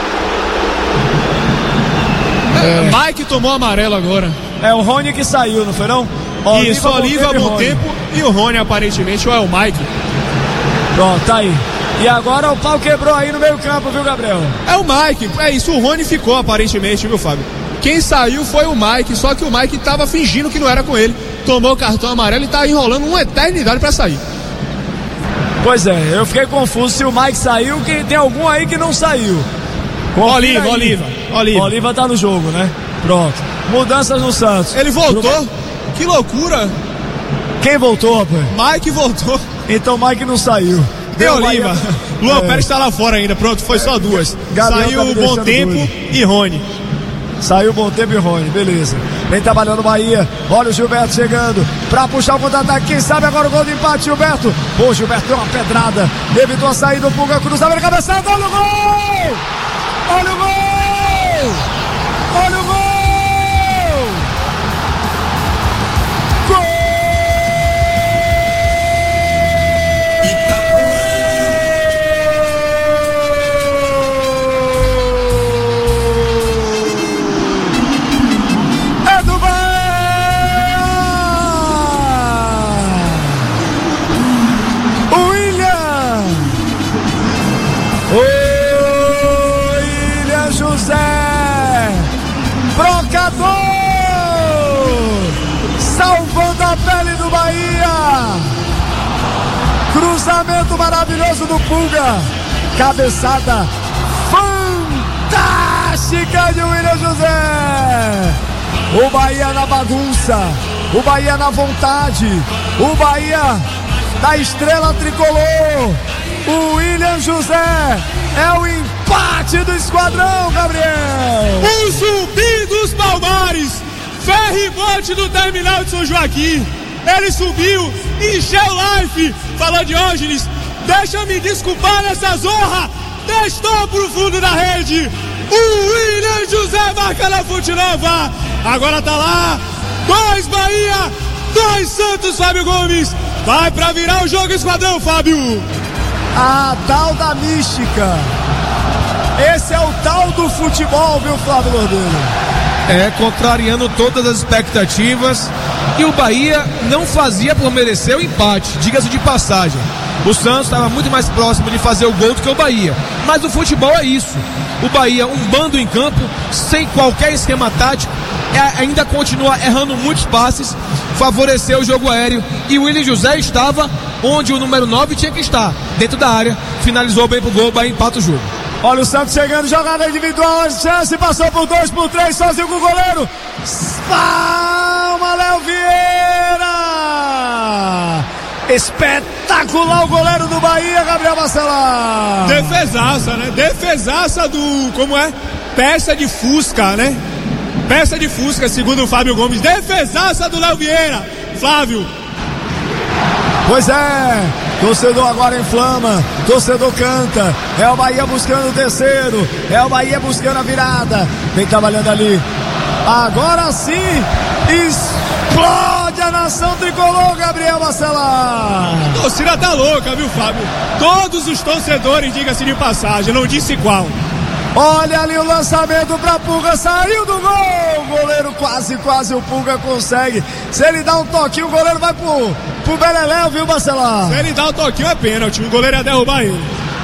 É. Mike tomou amarelo agora. É o Rony que saiu, não foi não? Oliva, Isso, Oliva, bom tempo e o Rony aparentemente, ou é o Mike. Pronto, tá aí. E agora o pau quebrou aí no meio campo, viu, Gabriel? É o Mike, é isso, o Rony ficou aparentemente, viu, Fábio? Quem saiu foi o Mike, só que o Mike tava fingindo que não era com ele. Tomou o cartão amarelo e tá enrolando uma eternidade pra sair. Pois é, eu fiquei confuso se o Mike saiu, que tem algum aí que não saiu. Oliva, Oliva, Oliva. Oliva tá no jogo, né? Pronto. Mudanças no Santos. Ele voltou? Que loucura. Quem voltou, rapaz? Mike voltou. Então Mike não saiu. Tem Oliva. Bahia... Luan é. Pérez tá lá fora ainda, pronto, foi só duas. Gabriel saiu o tá Bom Tempo doido. E Rony. Saiu o Bom Tempo e Rony, beleza. Vem trabalhando o Bahia. Olha o Gilberto chegando pra puxar o contra-ataque. Quem sabe agora o gol de empate, Gilberto. Pô, Gilberto deu uma pedrada. Evitou a saída, o Pulga cruzava na cabeçada. Olha o gol! Olha o gol! Olha o gol! Gol! É do Bahia! William! Oh! José Brocador, salvando a pele do Bahia. Cruzamento maravilhoso do Pulga, cabeçada fantástica de William José. O Bahia na bagunça, o Bahia na vontade, o Bahia da estrela tricolor. O William José é o empate do esquadrão, Gabriel. O zumbi dos Palmares, ferribote do terminal de São Joaquim. Ele subiu, encheu o life, falou: Diógenes, deixa eu me desculpar nessa zorra. Testou pro fundo da rede. O William José marca na Fonte Nova. Agora tá lá, dois Bahia, dois Santos, Fábio Gomes. Vai pra virar o jogo, esquadrão, Fábio. A tal da mística. Esse é o tal do futebol, viu, Flávio Lordelo? É, contrariando todas as expectativas. E o Bahia não fazia por merecer o empate, diga-se de passagem. O Santos estava muito mais próximo de fazer o gol do que o Bahia. Mas o futebol é isso. O Bahia, um bando em campo, sem qualquer esquema tático, é, ainda continua errando muitos passes, favoreceu o jogo aéreo. E o William José estava onde o número nove tinha que estar, dentro da área. Finalizou bem pro gol, o Bahia empata o jogo. Olha o Santos chegando, jogada individual, chance, passou por dois, por três, sozinho com o goleiro. Palma, Léo Vieira! Espetacular o goleiro do Bahia, Gabriel Bacelar. Defesaça, né? Defesaça do, como é? Peça de Fusca, né? Peça de Fusca, segundo o Fábio Gomes. Defesaça do Léo Vieira. Flávio. Pois é, torcedor agora inflama, torcedor canta, é o Bahia buscando o terceiro, é o Bahia buscando a virada, vem trabalhando ali, agora sim, explode a nação tricolor, Gabriel Bacelar. A torcida tá louca, viu, Fábio? Todos os torcedores, diga-se de passagem, não disse qual. Olha ali o lançamento pra Pulga, saiu do gol, o goleiro quase, quase o Pulga consegue, se ele dá um toquinho o goleiro vai pro, pro Beleléu, viu, Bacelar? Se ele dá um toquinho é pênalti, o goleiro ia derrubar ele.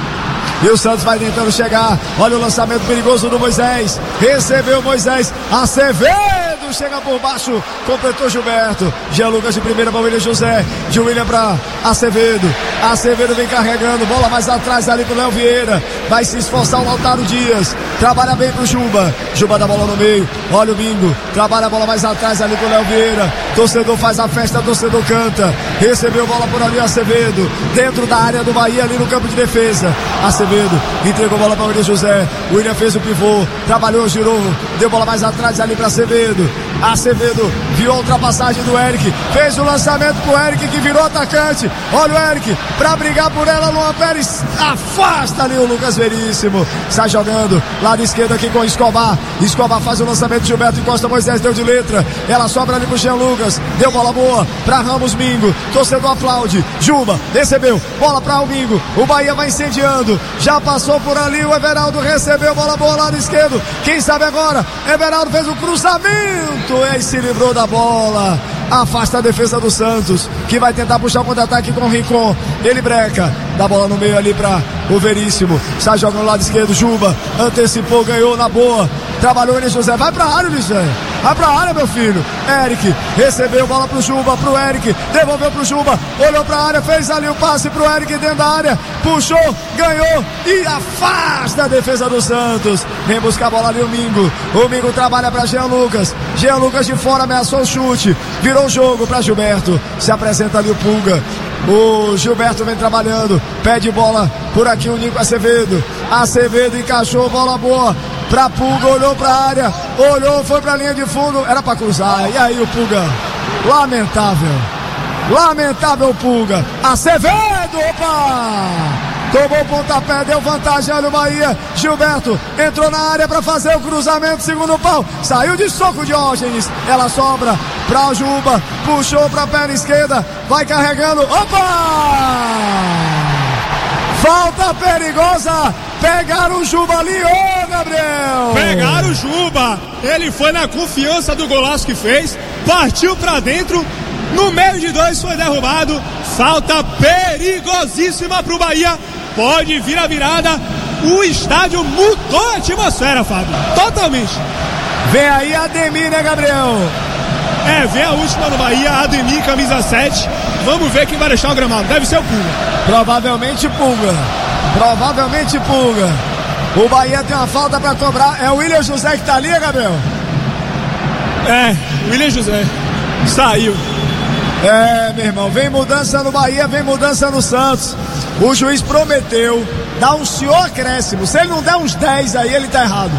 E o Santos vai tentando chegar, olha o lançamento perigoso do Moisés, recebeu Moisés, Acevedo chega por baixo, completou Gilberto, Jean Lucas de primeira para William José, de William para Acevedo, Acevedo vem carregando, bola mais atrás ali pro Léo Vieira, vai se esforçar o Lautaro Dias, trabalha bem pro Juba, Juba dá bola no meio, olha o Bingo, trabalha a bola mais atrás ali pro Léo Vieira, torcedor faz a festa, torcedor canta, recebeu bola por ali Acevedo, dentro da área do Bahia ali no campo de defesa, Acevedo, entregou bola para o William José, o William fez o pivô, trabalhou, girou, deu bola mais atrás ali para Acevedo, Acevedo viu a ultrapassagem do Eric, fez o lançamento pro Eric que virou atacante, olha o Eric, pra brigar por ela, Luan Pérez afasta ali o Lucas Veríssimo, sai jogando, lado esquerdo aqui com Escobar, Escobar faz o lançamento, Gilberto encosta, Moisés deu de letra, ela sobra ali pro Jean Lucas, deu bola boa pra Ramos Mingo, torcedor aplaude, Juba recebeu, bola pra o Mingo, o Bahia vai incendiando, já passou por ali, o Everaldo recebeu, bola boa lado esquerdo, quem sabe agora, Everaldo fez o cruzamento, e se livrou da bola, afasta a defesa do Santos, que vai tentar puxar o contra-ataque com o Rincon, ele breca, dá bola no meio ali para o Veríssimo, sai jogando no lado esquerdo, Juba, antecipou, ganhou na boa, trabalhou ele, José, vai pra área, José, vai pra área, meu filho, Eric, recebeu bola pro Juba, pro Eric, devolveu pro Juba, olhou pra área, fez ali o passe pro Eric dentro da área, puxou, ganhou e afasta a defesa do Santos, vem buscar a bola ali o Mingo, o Mingo trabalha pra Jean Lucas, Jean Lucas de fora ameaçou o chute, virou o jogo pra Gilberto, se apresenta ali o Pulga, o Gilberto vem trabalhando, pede bola por aqui o Nico Acevedo, Acevedo encaixou, bola boa pra Pulga, olhou pra área, olhou, foi pra linha de fundo, era pra cruzar, e aí o Pulga, lamentável, lamentável Pulga, Acevedo, opa! Tomou o pontapé, deu vantagem, olha o Bahia, Gilberto entrou na área para fazer o cruzamento, segundo pau, saiu de soco Diógenes, ela sobra para o Juba, puxou para a perna esquerda, vai carregando, opa! Falta perigosa, pegaram o Juba ali, ô Gabriel! Pegaram o Juba, ele foi na confiança do golaço que fez, partiu para dentro, no meio de dois foi derrubado, falta perigosíssima pro Bahia, pode vir a virada, o estádio mudou a atmosfera, Fábio, totalmente. Vem aí Ademir, né, Gabriel? É, vem a última no Bahia, Ademir, camisa sete, vamos ver quem vai deixar o gramado, deve ser o Pulga. Provavelmente Pulga, provavelmente Pulga, o Bahia tem uma falta pra cobrar, é o William José que tá ali, Gabriel? É, William José, saiu. É, meu irmão, vem mudança no Bahia, vem mudança no Santos. O juiz prometeu dar um senhor acréscimo. Se ele não der uns dez aí, ele tá errado.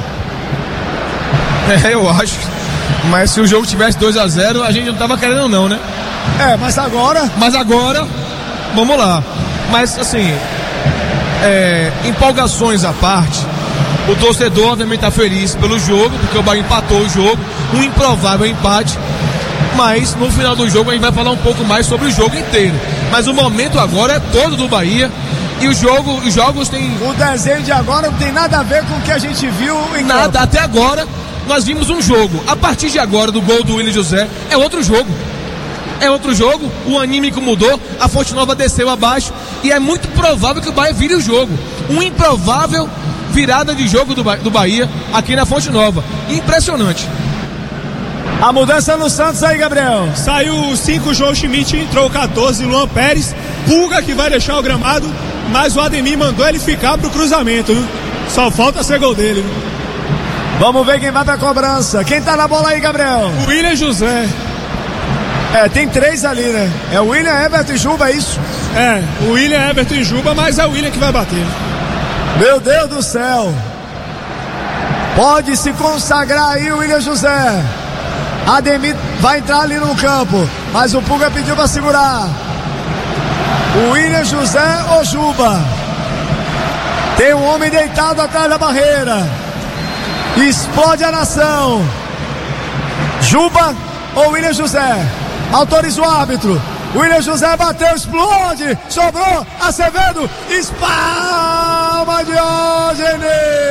É, eu acho. Mas se o jogo tivesse dois a zero, a gente não tava querendo não, né? É, mas agora... Mas agora, vamos lá. Mas, assim, é, empolgações à parte, o torcedor obviamente tá feliz pelo jogo, porque o Bahia empatou o jogo, um improvável empate. Mas no final do jogo a gente vai falar um pouco mais sobre o jogo inteiro. Mas o momento agora é todo do Bahia. E o jogo, os jogos têm... O desenho de agora não tem nada a ver com o que a gente viu em Nada, campo. Até agora nós vimos um jogo. A partir de agora, do gol do William José, é outro jogo. é outro jogo, o anímico mudou, a Fonte Nova desceu abaixo e é muito provável que o Bahia vire o jogo. Um improvável virada de jogo do, ba- do Bahia aqui na Fonte Nova. Impressionante. A mudança no Santos aí, Gabriel. Saiu o cinco, João Schmidt, entrou o catorze, Luan Pérez. Pulga que vai deixar o gramado, mas o Ademir mandou ele ficar pro cruzamento, viu? Só falta ser gol dele, viu? Vamos ver quem vai pra cobrança. Quem tá na bola aí, Gabriel? O William José. É, tem três ali, né? É o William, Everton e Juba, é isso? É, o William, Everton e Juba, mas é o William que vai bater. Meu Deus do céu. Pode se consagrar aí o William José. Ademir vai entrar ali no campo, mas o Pulga pediu pra segurar. O William José ou Juba? Tem um homem deitado atrás da barreira. Explode a nação. Juba ou William José? Autoriza o árbitro. William José bateu, explode. Sobrou Acevedo. Espalma Diógenes.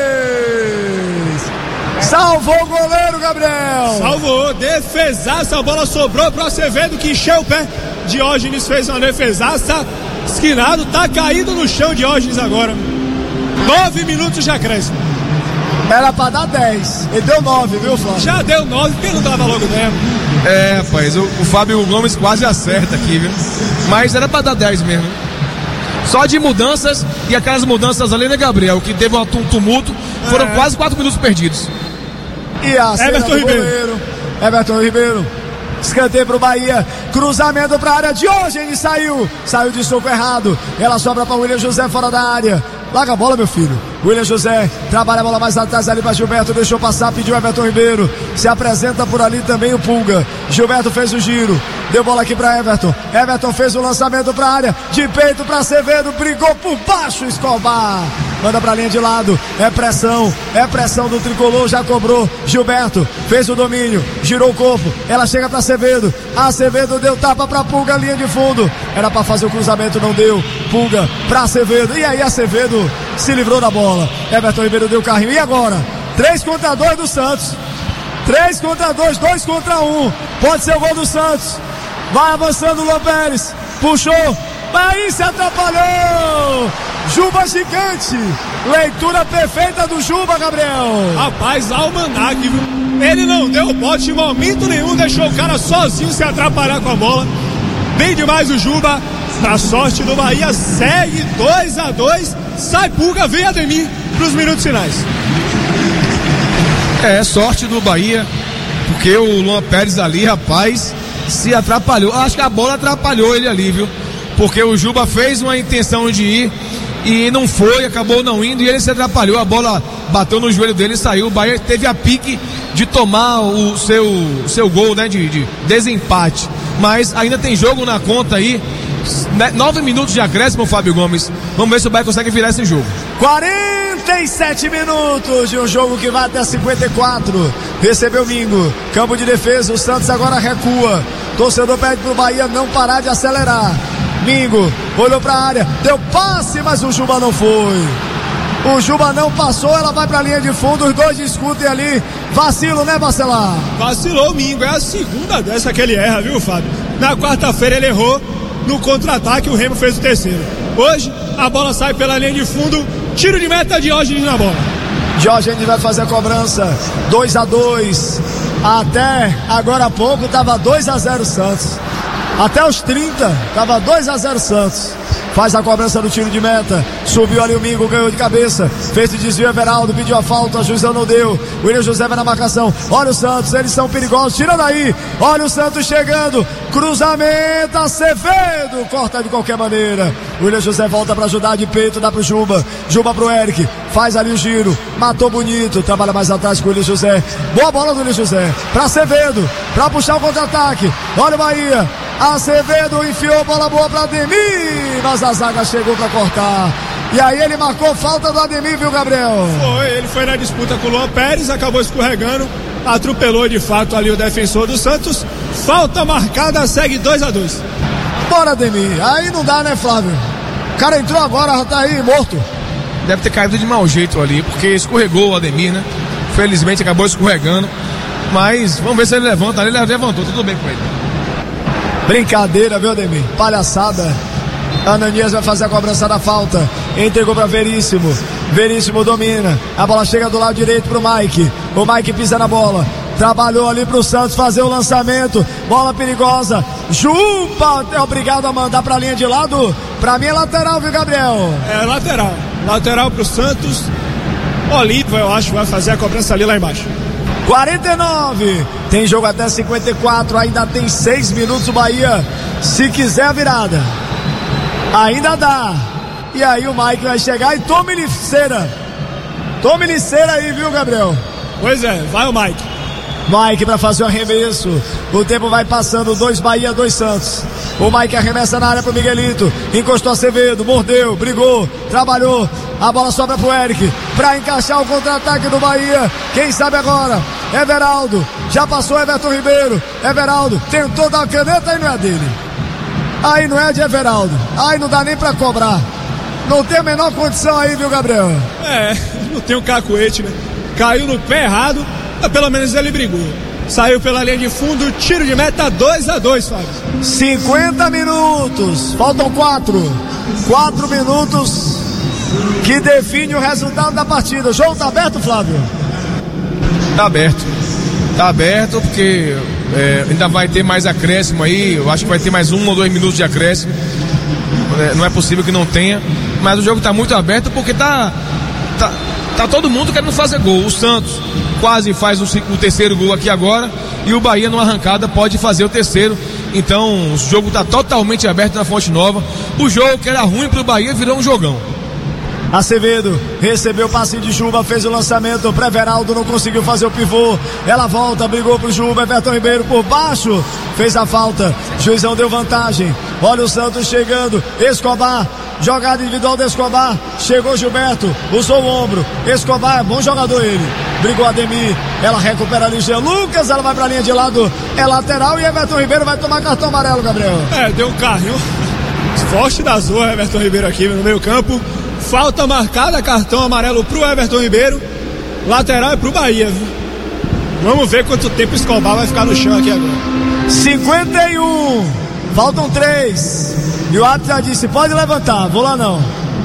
Salvou o goleiro, Gabriel. Salvou, defesaça, a bola sobrou pro Acevedo que encheu o pé. Diógenes fez uma defesaça, esquinado, tá caído no chão Diógenes agora. Nove minutos de acréscimo. Era pra dar dez, ele deu nove, viu, Flávio? Já deu nove, porque não dava logo tempo. É, rapaz, o, o Fábio Gomes quase acerta aqui, viu? Mas era pra dar dez mesmo. Só de mudanças, e aquelas mudanças ali, né, Gabriel? Que teve um tumulto, foram é. quase quatro minutos perdidos. E a Everton Ribeiro. Goleiro, Everton Ribeiro. Escanteio pro Bahia, cruzamento pra área, Diógenes saiu, saiu de soco errado, ela sobra pra William José fora da área, larga a bola, meu filho. William José trabalha a bola mais atrás ali pra Gilberto, deixou passar, pediu Everton Ribeiro, se apresenta por ali também o Pulga. Gilberto fez o giro, deu bola aqui pra Everton, Everton fez o lançamento pra área, de peito pra Acevedo, brigou por baixo, Escobar manda pra linha de lado, é pressão, é pressão do tricolor, já cobrou. Gilberto fez o domínio, girou o corpo, ela chega pra Acevedo, Acevedo deu tapa pra Pulga, linha de fundo, era pra fazer o cruzamento, não deu. Pulga pra Acevedo, e aí Acevedo se livrou da bola. Everton Ribeiro deu carrinho, e agora? três contra dois do Santos, três contra dois, dois contra um, pode ser o gol do Santos. Vai avançando o Luan Pérez, puxou, aí se atrapalhou. Juba gigante, leitura perfeita do Juba, Gabriel. Rapaz, almanac, viu? Ele não deu bote em momento nenhum, deixou o cara sozinho se atrapalhar com a bola. Bem demais o Juba, pra sorte do Bahia, segue dois a dois, sai Pulga, vem Ademir pros minutos finais. É, sorte do Bahia, porque o Luan Pérez ali, rapaz, se atrapalhou. Acho que a bola atrapalhou ele ali, viu? Porque o Juba fez uma intenção de ir e não foi, acabou não indo e ele se atrapalhou, a bola bateu no joelho dele e saiu. O Bahia teve a pique de tomar o seu, seu gol, né, de, de desempate, mas ainda tem jogo na conta aí, né, nove minutos de acréscimo, Fábio Gomes. Vamos ver se o Bahia consegue virar esse jogo. quarenta e sete minutos de um jogo que vai até cinquenta e quatro. Recebeu Mingo, campo de defesa, o Santos agora recua. Torcedor pede pro Bahia não parar de acelerar. Mingo olhou pra área, deu passe, mas o Juba não foi. O Juba não passou, ela vai pra linha de fundo, os dois discutem ali. Vacilo, né, Bacelar? Vacilou o Mingo, é a segunda dessa que ele erra, viu, Fábio? Na quarta-feira ele errou, no contra-ataque o Remo fez o terceiro. Hoje a bola sai pela linha de fundo, tiro de meta, Diógenes na bola. Diógenes vai fazer a cobrança, dois a dois. Até agora há pouco tava dois a zero Santos. Até os trinta, estava dois a zero Santos. Faz a cobrança do tiro de meta. Subiu ali o Mingo, ganhou de cabeça. Fez o desvio, Everaldo pediu a falta, a juizão não deu. William José vai na marcação. Olha o Santos, eles são perigosos. Tira daí. Olha o Santos chegando. Cruzamento, Acevedo. Corta de qualquer maneira. William José volta para ajudar de peito, dá pro Juba. Juba pro Eric. Faz ali o giro. Matou bonito. Trabalha mais atrás com o William José. Boa bola do William José. Pra Acevedo. Pra puxar o contra-ataque. Olha o Bahia. Acevedo enfiou bola boa pra Ademir, mas a zaga chegou pra cortar. E aí ele marcou falta do Ademir, viu, Gabriel? Foi, ele foi na disputa com o Luan Pérez, acabou escorregando, atropelou de fato ali o defensor do Santos. Falta marcada, segue dois a dois. Bora, Ademir. Aí não dá, né, Flávio? O cara entrou agora, já tá aí morto. Deve ter caído de mau jeito ali, porque escorregou o Ademir, né? Felizmente acabou escorregando. Mas vamos ver se ele levanta. Ele levantou, tudo bem com ele. Brincadeira, viu, Ademir? Palhaçada. Ananias vai fazer a cobrança da falta. Entregou para Veríssimo. Veríssimo domina. A bola chega do lado direito pro Mike. O Mike pisa na bola. Trabalhou ali pro Santos fazer o lançamento. Bola perigosa. Juba é obrigado a mandar pra linha de lado. Pra mim é lateral, viu, Gabriel? É lateral. Lateral pro Santos. Olímpio, eu acho, vai fazer a cobrança ali lá embaixo. quarenta e nove. Tem jogo até cinquenta e quatro. Ainda tem seis minutos o Bahia. Se quiser a virada. Ainda dá. E aí o Mike vai chegar e tome-lhe cera. Tome-lhe cera aí, viu, Gabriel? Pois é, vai o Mike. Mike para fazer o arremesso. O tempo vai passando. Dois Bahia, dois Santos. O Mike arremessa na área pro Miguelito. Encostou Acevedo, mordeu, brigou, trabalhou. A bola sobra pro Eric para encaixar o contra-ataque do Bahia. Quem sabe agora? Everaldo. Já passou Everton Ribeiro. Everaldo tentou dar a caneta e não é dele. Aí não é de Everaldo. Aí não dá nem pra cobrar. Não tem a menor condição aí, viu, Gabriel? É, não tem o cacuete, né? Caiu no pé errado, mas pelo menos ele brigou. Saiu pela linha de fundo, tiro de meta, dois a dois, Fábio. cinquenta minutos. Faltam quatro. quatro minutos que define o resultado da partida. O jogo tá aberto, Flávio? Tá aberto. Tá aberto porque é, ainda vai ter mais acréscimo aí. Eu acho que vai ter mais um ou dois minutos de acréscimo. É, não é possível que não tenha. Mas o jogo tá muito aberto porque tá, tá, tá todo mundo querendo fazer gol. O Santos quase faz o, o terceiro gol aqui agora. E o Bahia, numa arrancada, pode fazer o terceiro. Então o jogo tá totalmente aberto na Fonte Nova. O jogo que era ruim pro Bahia virou um jogão. Acevedo recebeu o passe de Juba, fez o lançamento para Everaldo, não conseguiu fazer o pivô. Ela volta, brigou pro Juba, Everton Ribeiro por baixo, fez a falta. Juizão deu vantagem. Olha o Santos chegando. Escobar, jogada individual do Escobar. Chegou Gilberto, usou o ombro. Escobar, bom jogador ele. Brigou Ademir, ela recupera ali Jean Lucas, ela vai pra linha de lado, é lateral e Everton Ribeiro vai tomar cartão amarelo, Gabriel. É, deu um carrinho forte da Zorra, Everton Ribeiro aqui no meio campo. Falta marcada, cartão amarelo pro Everton Ribeiro. Lateral é pro Bahia, viu? Vamos ver quanto tempo o Escobar vai ficar no chão aqui agora. cinquenta e um. Faltam três. E o árbitro já disse, pode levantar, vou lá não.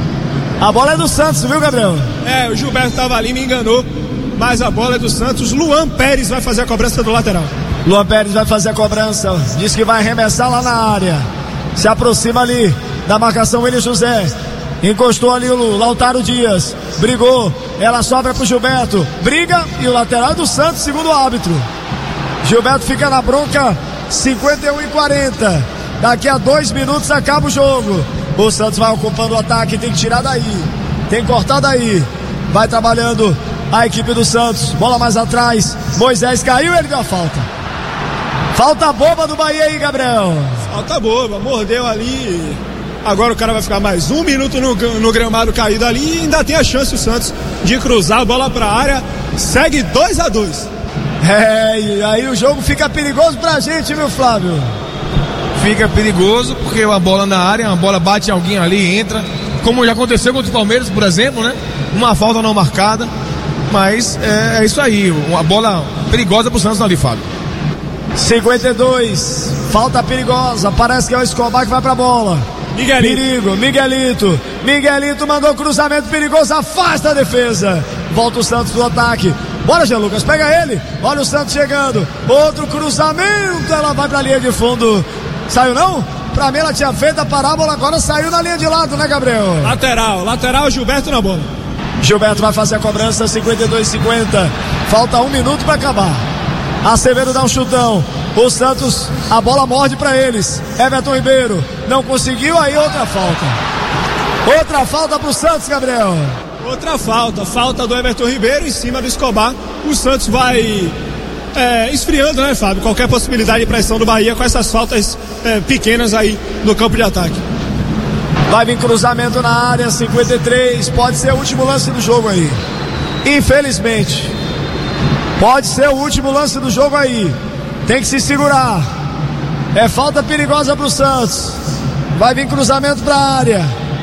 A bola é do Santos, viu, Gabriel? É, o Gilberto tava ali, me enganou. Mas a bola é do Santos. Luan Pérez vai fazer a cobrança do lateral. Luan Pérez vai fazer a cobrança. Diz que vai arremessar lá na área. Se aproxima ali da marcação William José. Encostou ali o Lautaro Dias. Brigou. Ela sobra pro Gilberto. Briga e o lateral é do Santos, segundo o árbitro. Gilberto fica na bronca. cinquenta e um e quarenta. Daqui a dois minutos acaba o jogo. O Santos vai ocupando o ataque. Tem que tirar daí. Tem que cortar daí. Vai trabalhando a equipe do Santos. Bola mais atrás. Moisés caiu e ele deu a falta. Falta boba do Bahia aí, Gabriel. Falta boba. Mordeu ali. Agora o cara vai ficar mais um minuto no, no gramado caído ali e ainda tem a chance o Santos de cruzar a bola para a área. Segue dois a dois. É, e aí o jogo fica perigoso pra gente, viu, Flávio? Fica perigoso porque a bola na área, a bola bate em alguém ali, entra. Como já aconteceu contra o Palmeiras, por exemplo, né? Uma falta não marcada. Mas é, é isso aí, uma bola perigosa pro Santos ali, Fábio. cinquenta e dois, falta perigosa. Parece que é o Escobar que vai pra bola. Miguelito. Perigo, Miguelito. Miguelito mandou cruzamento perigoso, afasta a defesa. Volta o Santos pro ataque. Bora, Jean Lucas, pega ele. Olha o Santos chegando. Outro cruzamento, ela vai pra linha de fundo. Saiu não? Pra mim ela tinha feito a parábola, agora saiu na linha de lado, né, Gabriel? Lateral, lateral, Gilberto na bola. Gilberto vai fazer a cobrança, cinquenta e dois a cinquenta. Falta um minuto pra acabar. Acevedo dá um chutão. O Santos, a bola morde pra eles. Everton Ribeiro não conseguiu, aí outra falta. Outra falta pro Santos, Gabriel. Outra falta, falta do Everton Ribeiro em cima do Escobar. O Santos vai é, esfriando, né, Fábio? Qualquer possibilidade de pressão do Bahia com essas faltas é, pequenas aí no campo de ataque. Vai vir cruzamento na área, cinquenta e três. Pode ser o último lance do jogo aí. Infelizmente. Pode ser o último lance do jogo aí. Tem que se segurar. É falta perigosa pro Santos. Vai vir cruzamento pra área.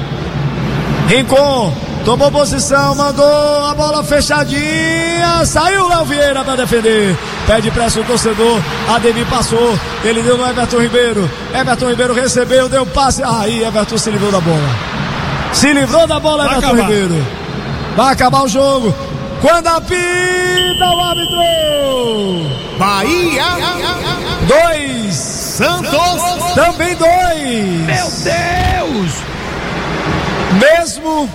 Rincon tomou posição, mandou a bola fechadinha. Saiu o Léo Vieira pra defender. pede pressa o torcedor, Ademir passou, ele deu no Everton Ribeiro, Everton Ribeiro recebeu, deu passe, aí Everton se livrou da bola, se livrou da bola, Vai Everton acabar. Ribeiro, vai acabar o jogo, quando apita o árbitro, Bahia, dois, Santos, também dois, Meu Deus! mesmo,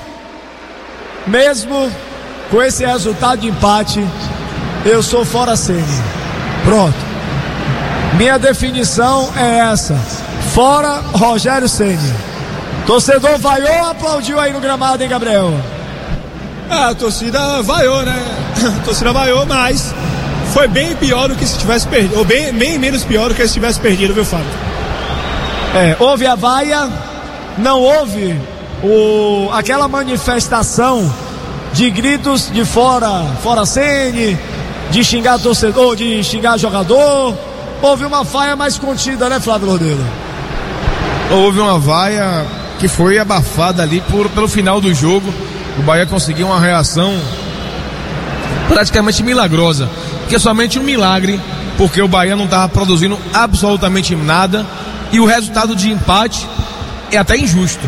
mesmo com esse resultado de empate, eu sou fora Ceni. Pronto. Minha definição é essa. Fora Rogério Ceni. Torcedor vaiou ou aplaudiu aí no gramado, hein, Gabriel? É, a torcida vaiou, né? A torcida vaiou, mas foi bem pior do que se tivesse perdido. Ou bem, bem menos pior do que se tivesse perdido, viu, Fábio? É, houve a vaia, não houve o, aquela manifestação de gritos de fora, fora Ceni, de xingar torcedor, de xingar jogador. Houve uma vaia mais contida, né, Flávio Lordeiro? Houve uma vaia que foi abafada ali por, pelo final do jogo. O Bahia conseguiu uma reação praticamente milagrosa, que é somente um milagre, porque o Bahia não estava produzindo absolutamente nada e o resultado de empate é até injusto.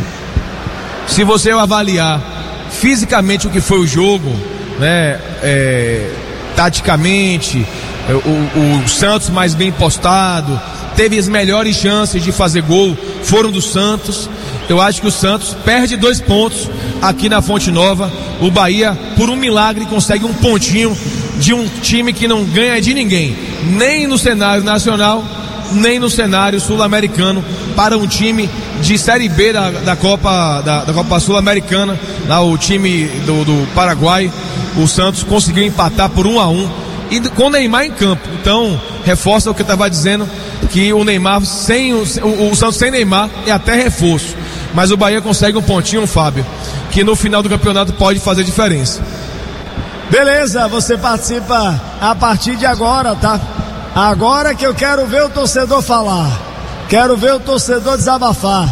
Se você avaliar fisicamente o que foi o jogo, né, é, taticamente, o, o Santos mais bem postado, teve as melhores chances de fazer gol, foram do Santos. Eu acho que o Santos perde dois pontos aqui na Fonte Nova. O Bahia, por um milagre, consegue um pontinho de um time que não ganha de ninguém, nem no cenário nacional, nem no cenário sul-americano, para um time de Série B da, da Copa da, da Copa Sul-Americana, lá o time do, do Paraguai. O Santos conseguiu empatar por um a um e com o Neymar em campo. Então reforça o que eu estava dizendo, que o Neymar sem o, o, o Santos sem Neymar é até reforço, mas o Bahia consegue um pontinho, Fábio, que no final do campeonato pode fazer diferença. Beleza, você participa a partir de agora, tá? Agora que eu quero ver o torcedor falar, quero ver o torcedor desabafar.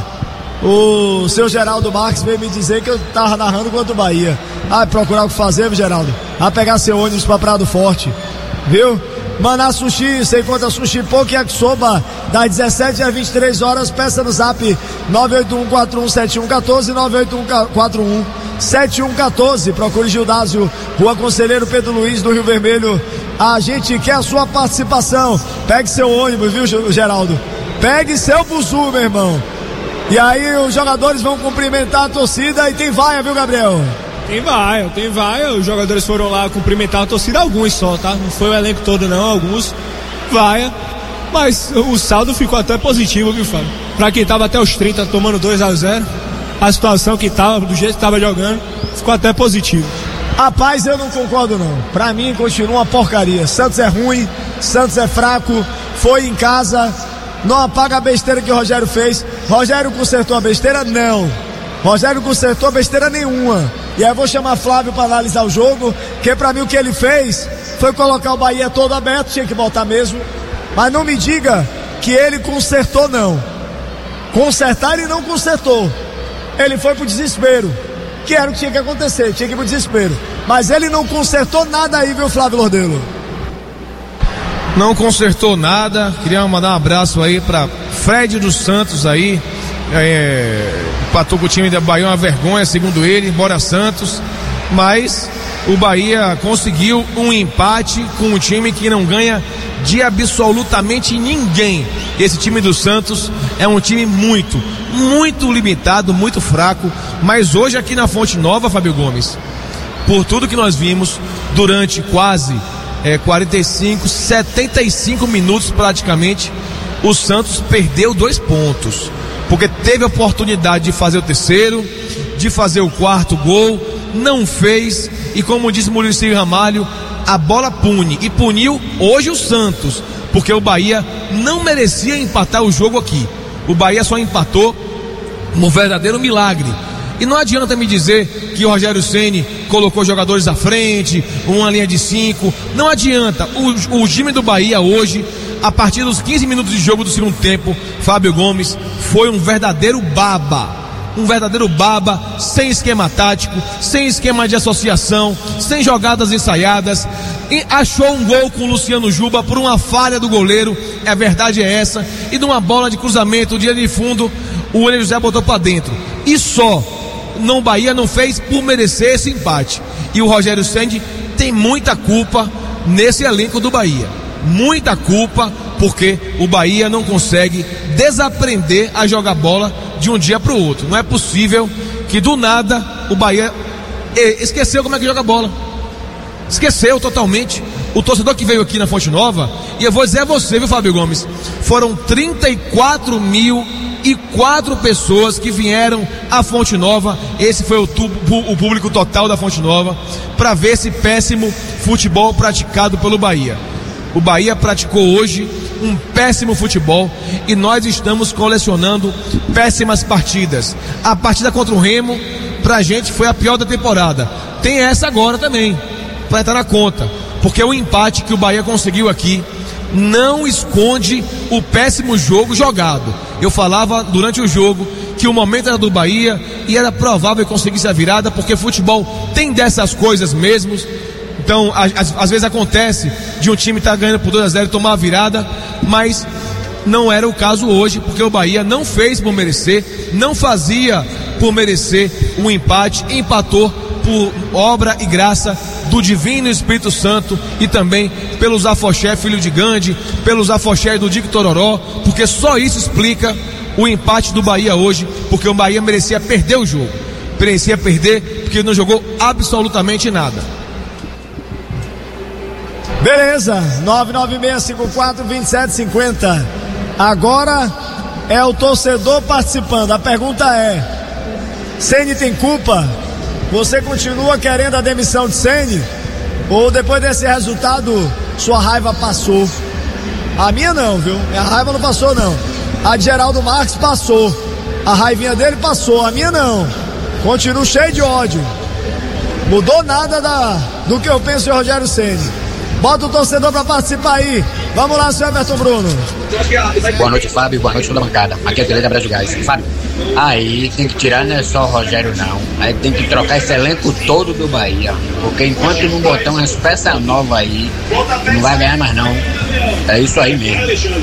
O seu Geraldo Marques veio me dizer que eu tava narrando contra o Bahia. Ah, procurar o que fazer, viu, Geraldo? Ah, pegar seu ônibus pra Prado Forte, viu? Maná Sushi, você encontra Sushi Poke Yakisoba, das dezessete às vinte e três horas, peça no zap nove oito um quatro um sete um um quatro, nove oito um quatro um sete um um quatro. Procure Gildásio, Rua Conselheiro Pedro Luiz, do Rio Vermelho. A gente quer a sua participação. Pegue seu ônibus, viu, Geraldo? Pegue seu buzu, meu irmão. E aí os jogadores vão cumprimentar a torcida e tem vaia, viu, Gabriel? Tem vaia, tem vaia. Os jogadores foram lá cumprimentar a torcida, alguns só, tá? Não foi o elenco todo, não, alguns. Vaia. Mas o saldo ficou até positivo, viu, Fábio? Pra quem tava até os trinta tomando dois a zero, a situação que tava, do jeito que tava jogando, ficou até positivo. Rapaz, eu não concordo não. Pra mim continua uma porcaria. Santos é ruim, Santos é fraco, foi em casa, não apaga a besteira que o Rogério fez. Rogério consertou a besteira? Não. Rogério consertou besteira nenhuma. E aí eu vou chamar Flávio para analisar o jogo, que pra mim o que ele fez foi colocar o Bahia todo aberto, tinha que botar mesmo. Mas não me diga que ele consertou, não. Consertar ele não consertou. Ele foi pro desespero, que era o que tinha que acontecer, tinha que ir pro desespero. Mas ele não consertou nada aí, viu, Flávio Lordelo? Não consertou nada. Queria mandar um abraço aí pra Fred dos Santos aí. É, empatou com o time da Bahia, uma vergonha, segundo ele, embora Santos. Mas o Bahia conseguiu um empate com um time que não ganha de absolutamente ninguém. Esse time do Santos é um time muito, muito limitado, muito fraco. Mas hoje aqui na Fonte Nova, Fábio Gomes, por tudo que nós vimos durante quase é, quarenta e cinco, setenta e cinco minutos praticamente, o Santos perdeu dois pontos, porque teve a oportunidade de fazer o terceiro, de fazer o quarto gol, não fez, e como disse Muricy Ramalho, a bola pune, e puniu hoje o Santos, porque o Bahia não merecia empatar o jogo aqui. O Bahia só empatou um verdadeiro milagre. E não adianta me dizer que o Rogério Ceni colocou jogadores à frente, uma linha de cinco. Não adianta. O, o time do Bahia hoje, a partir dos quinze minutos de jogo do segundo tempo, Fábio Gomes, foi um verdadeiro baba. Um verdadeiro baba, sem esquema tático, sem esquema de associação, sem jogadas ensaiadas. E achou um gol com o Luciano Juba por uma falha do goleiro, a verdade é essa, e de uma bola de cruzamento, dia de fundo, o William José botou para dentro. E só, não, Bahia não fez por merecer esse empate. E o Rogério Ceni tem muita culpa nesse elenco do Bahia. Muita culpa, porque o Bahia não consegue desaprender a jogar bola de um dia para o outro. Não é possível que do nada o Bahia esqueceu como é que joga bola. Esqueceu totalmente. O torcedor que veio aqui na Fonte Nova, e eu vou dizer a você, viu, Fábio Gomes, foram trinta e quatro mil e quatro pessoas que vieram à Fonte Nova. Esse foi o, tu, o público total da Fonte Nova, para ver esse péssimo futebol praticado pelo Bahia. O Bahia praticou hoje um péssimo futebol e nós estamos colecionando péssimas partidas. A partida contra o Remo, pra gente, foi a pior da temporada. Tem essa agora também, para entrar na conta, porque o empate que o Bahia conseguiu aqui não esconde o péssimo jogo jogado. Eu falava durante o jogo que o momento era do Bahia e era provável que conseguisse a virada, porque futebol tem dessas coisas mesmo. Então, às, às vezes acontece de um time estar tá ganhando por dois a zero e tomar a virada, mas não era o caso hoje, porque o Bahia não fez por merecer, não fazia por merecer um empate, empatou por obra e graça do Divino Espírito Santo e também pelos afoxé filho de Gandhi, pelos afoxé do Dico Tororó, porque só isso explica o empate do Bahia hoje, porque o Bahia merecia perder o jogo, merecia perder porque não jogou absolutamente nada. Beleza, nove nove seis cinco quatro dois sete cinco zero. Agora é o torcedor participando. A pergunta é: Ceni tem culpa? Você continua querendo a demissão de Ceni? Ou depois desse resultado sua raiva passou? A minha não, viu? Minha raiva não passou não. A de Geraldo Marques passou. A raivinha dele passou, a minha não. Continuo cheio de ódio. Mudou nada da, do que eu penso em Rogério Ceni. Bota o torcedor pra participar aí. Vamos lá, seu Everton Bruno. Boa noite, Fábio. Boa noite, toda a bancada. Aqui é o Tele da Brasil Gás. Fábio, aí tem que tirar, não é só o Rogério, não. Aí tem que trocar esse elenco todo do Bahia. Porque enquanto não botar umas peças novas aí, não vai ganhar mais, não. É isso aí mesmo.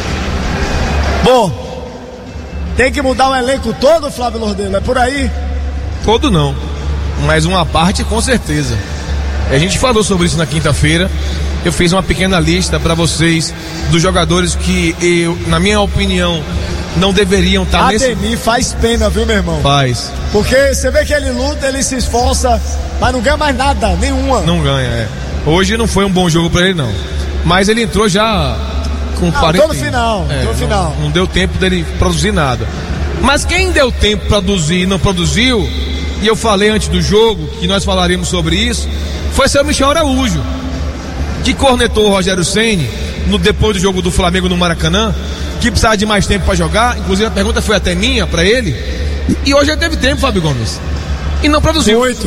Bom, tem que mudar o elenco todo, Flávio Lordello? É por aí? Todo não, mas uma parte com certeza. A gente falou sobre isso na quinta-feira. Eu fiz uma pequena lista para vocês dos jogadores que eu, na minha opinião, não deveriam estar nesse... Ademir faz pena, viu, meu irmão? Faz. Porque você vê que ele luta, ele se esforça, mas não ganha mais nada, nenhuma. Não ganha, é. Hoje não foi um bom jogo para ele, não. Mas ele entrou já com ah, quarenta... Tô no final, é, tô no final. Não, não deu tempo dele produzir nada. Mas quem deu tempo para produzir e não produziu, e eu falei antes do jogo, que nós falaríamos sobre isso, foi seu Michel Araújo, que cornetou o Rogério Ceni no, depois do jogo do Flamengo no Maracanã, que precisava de mais tempo para jogar. Inclusive a pergunta foi até minha para ele. E hoje ele teve tempo, Fábio Gomes, e não produziu. Muito.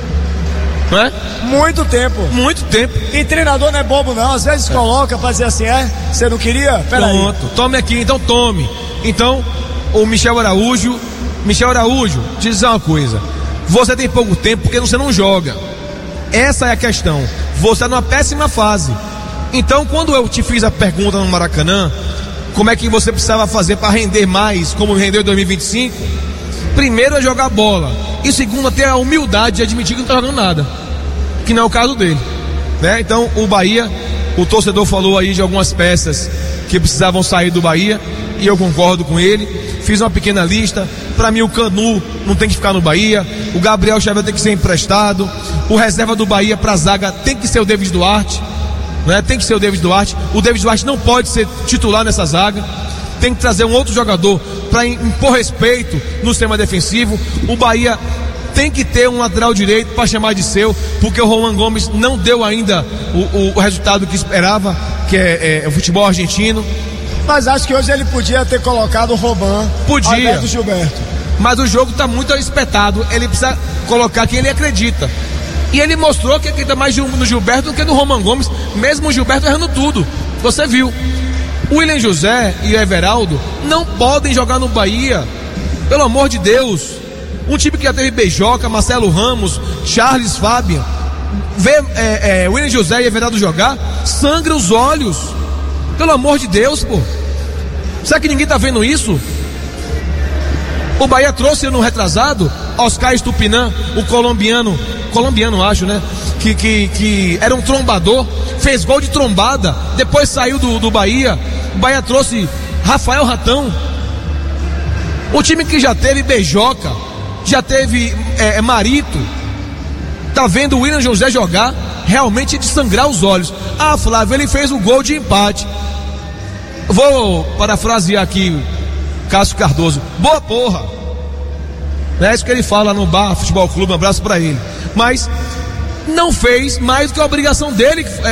Não é? Muito tempo. Muito tempo. E treinador não é bobo não, às vezes é. coloca pra dizer assim, é? Você não queria? Peraí. Pronto, tome aqui, então tome. Então, o Michel Araújo, Michel Araújo, te dizer uma coisa, você tem pouco tempo porque você não joga. Essa é a questão. Você está numa péssima fase. Então, quando eu te fiz a pergunta no Maracanã, como é que você precisava fazer para render mais, como rendeu em dois mil e vinte e cinco? Primeiro é jogar bola. E segundo, é ter a humildade de admitir que não está jogando nada. Que não é o caso dele, né? Então, o Bahia, o torcedor falou aí de algumas peças que precisavam sair do Bahia, e eu concordo com ele. Fiz uma pequena lista. Para mim o Canu não tem que ficar no Bahia, o Gabriel Xavier tem que ser emprestado, o reserva do Bahia para a zaga tem que ser o David Duarte, né? Tem que ser o David Duarte. O David Duarte não pode ser titular nessa zaga, tem que trazer um outro jogador para impor respeito no sistema defensivo. O Bahia tem que ter um lateral direito para chamar de seu, porque o Roman Gomes não deu ainda o, o, o resultado que esperava, que é, é o futebol argentino. Mas acho que hoje ele podia ter colocado o Roman podia. ao invés do Gilberto. Mas o jogo está muito espetado. Ele precisa colocar quem ele acredita. E ele mostrou que acredita mais no Gilberto do que no Roman Gomes, mesmo o Gilberto errando tudo. Você viu. O William José e o Everaldo não podem jogar no Bahia. Pelo amor de Deus. Um time que já teve Beijoca, Marcelo Ramos, Charles Fabian. vê é, é, William José e Everaldo jogar, sangra os olhos. Pelo amor de Deus, pô. Será que ninguém tá vendo isso? O Bahia trouxe no retrasado Oscar Estupinã, o colombiano, colombiano acho, né? Que, que, que era um trombador, fez gol de trombada, depois saiu do, do Bahia. O Bahia trouxe Rafael Ratão. O time que já teve Beijoca, já teve é, Marito, tá vendo o William José jogar, realmente de sangrar os olhos. Ah, Flávio, ele fez o gol de empate. Vou parafrasear aqui Cássio Cardoso, boa porra. É isso que ele fala no Bar Futebol Clube, um abraço pra ele. Mas não fez mais do que a obrigação dele,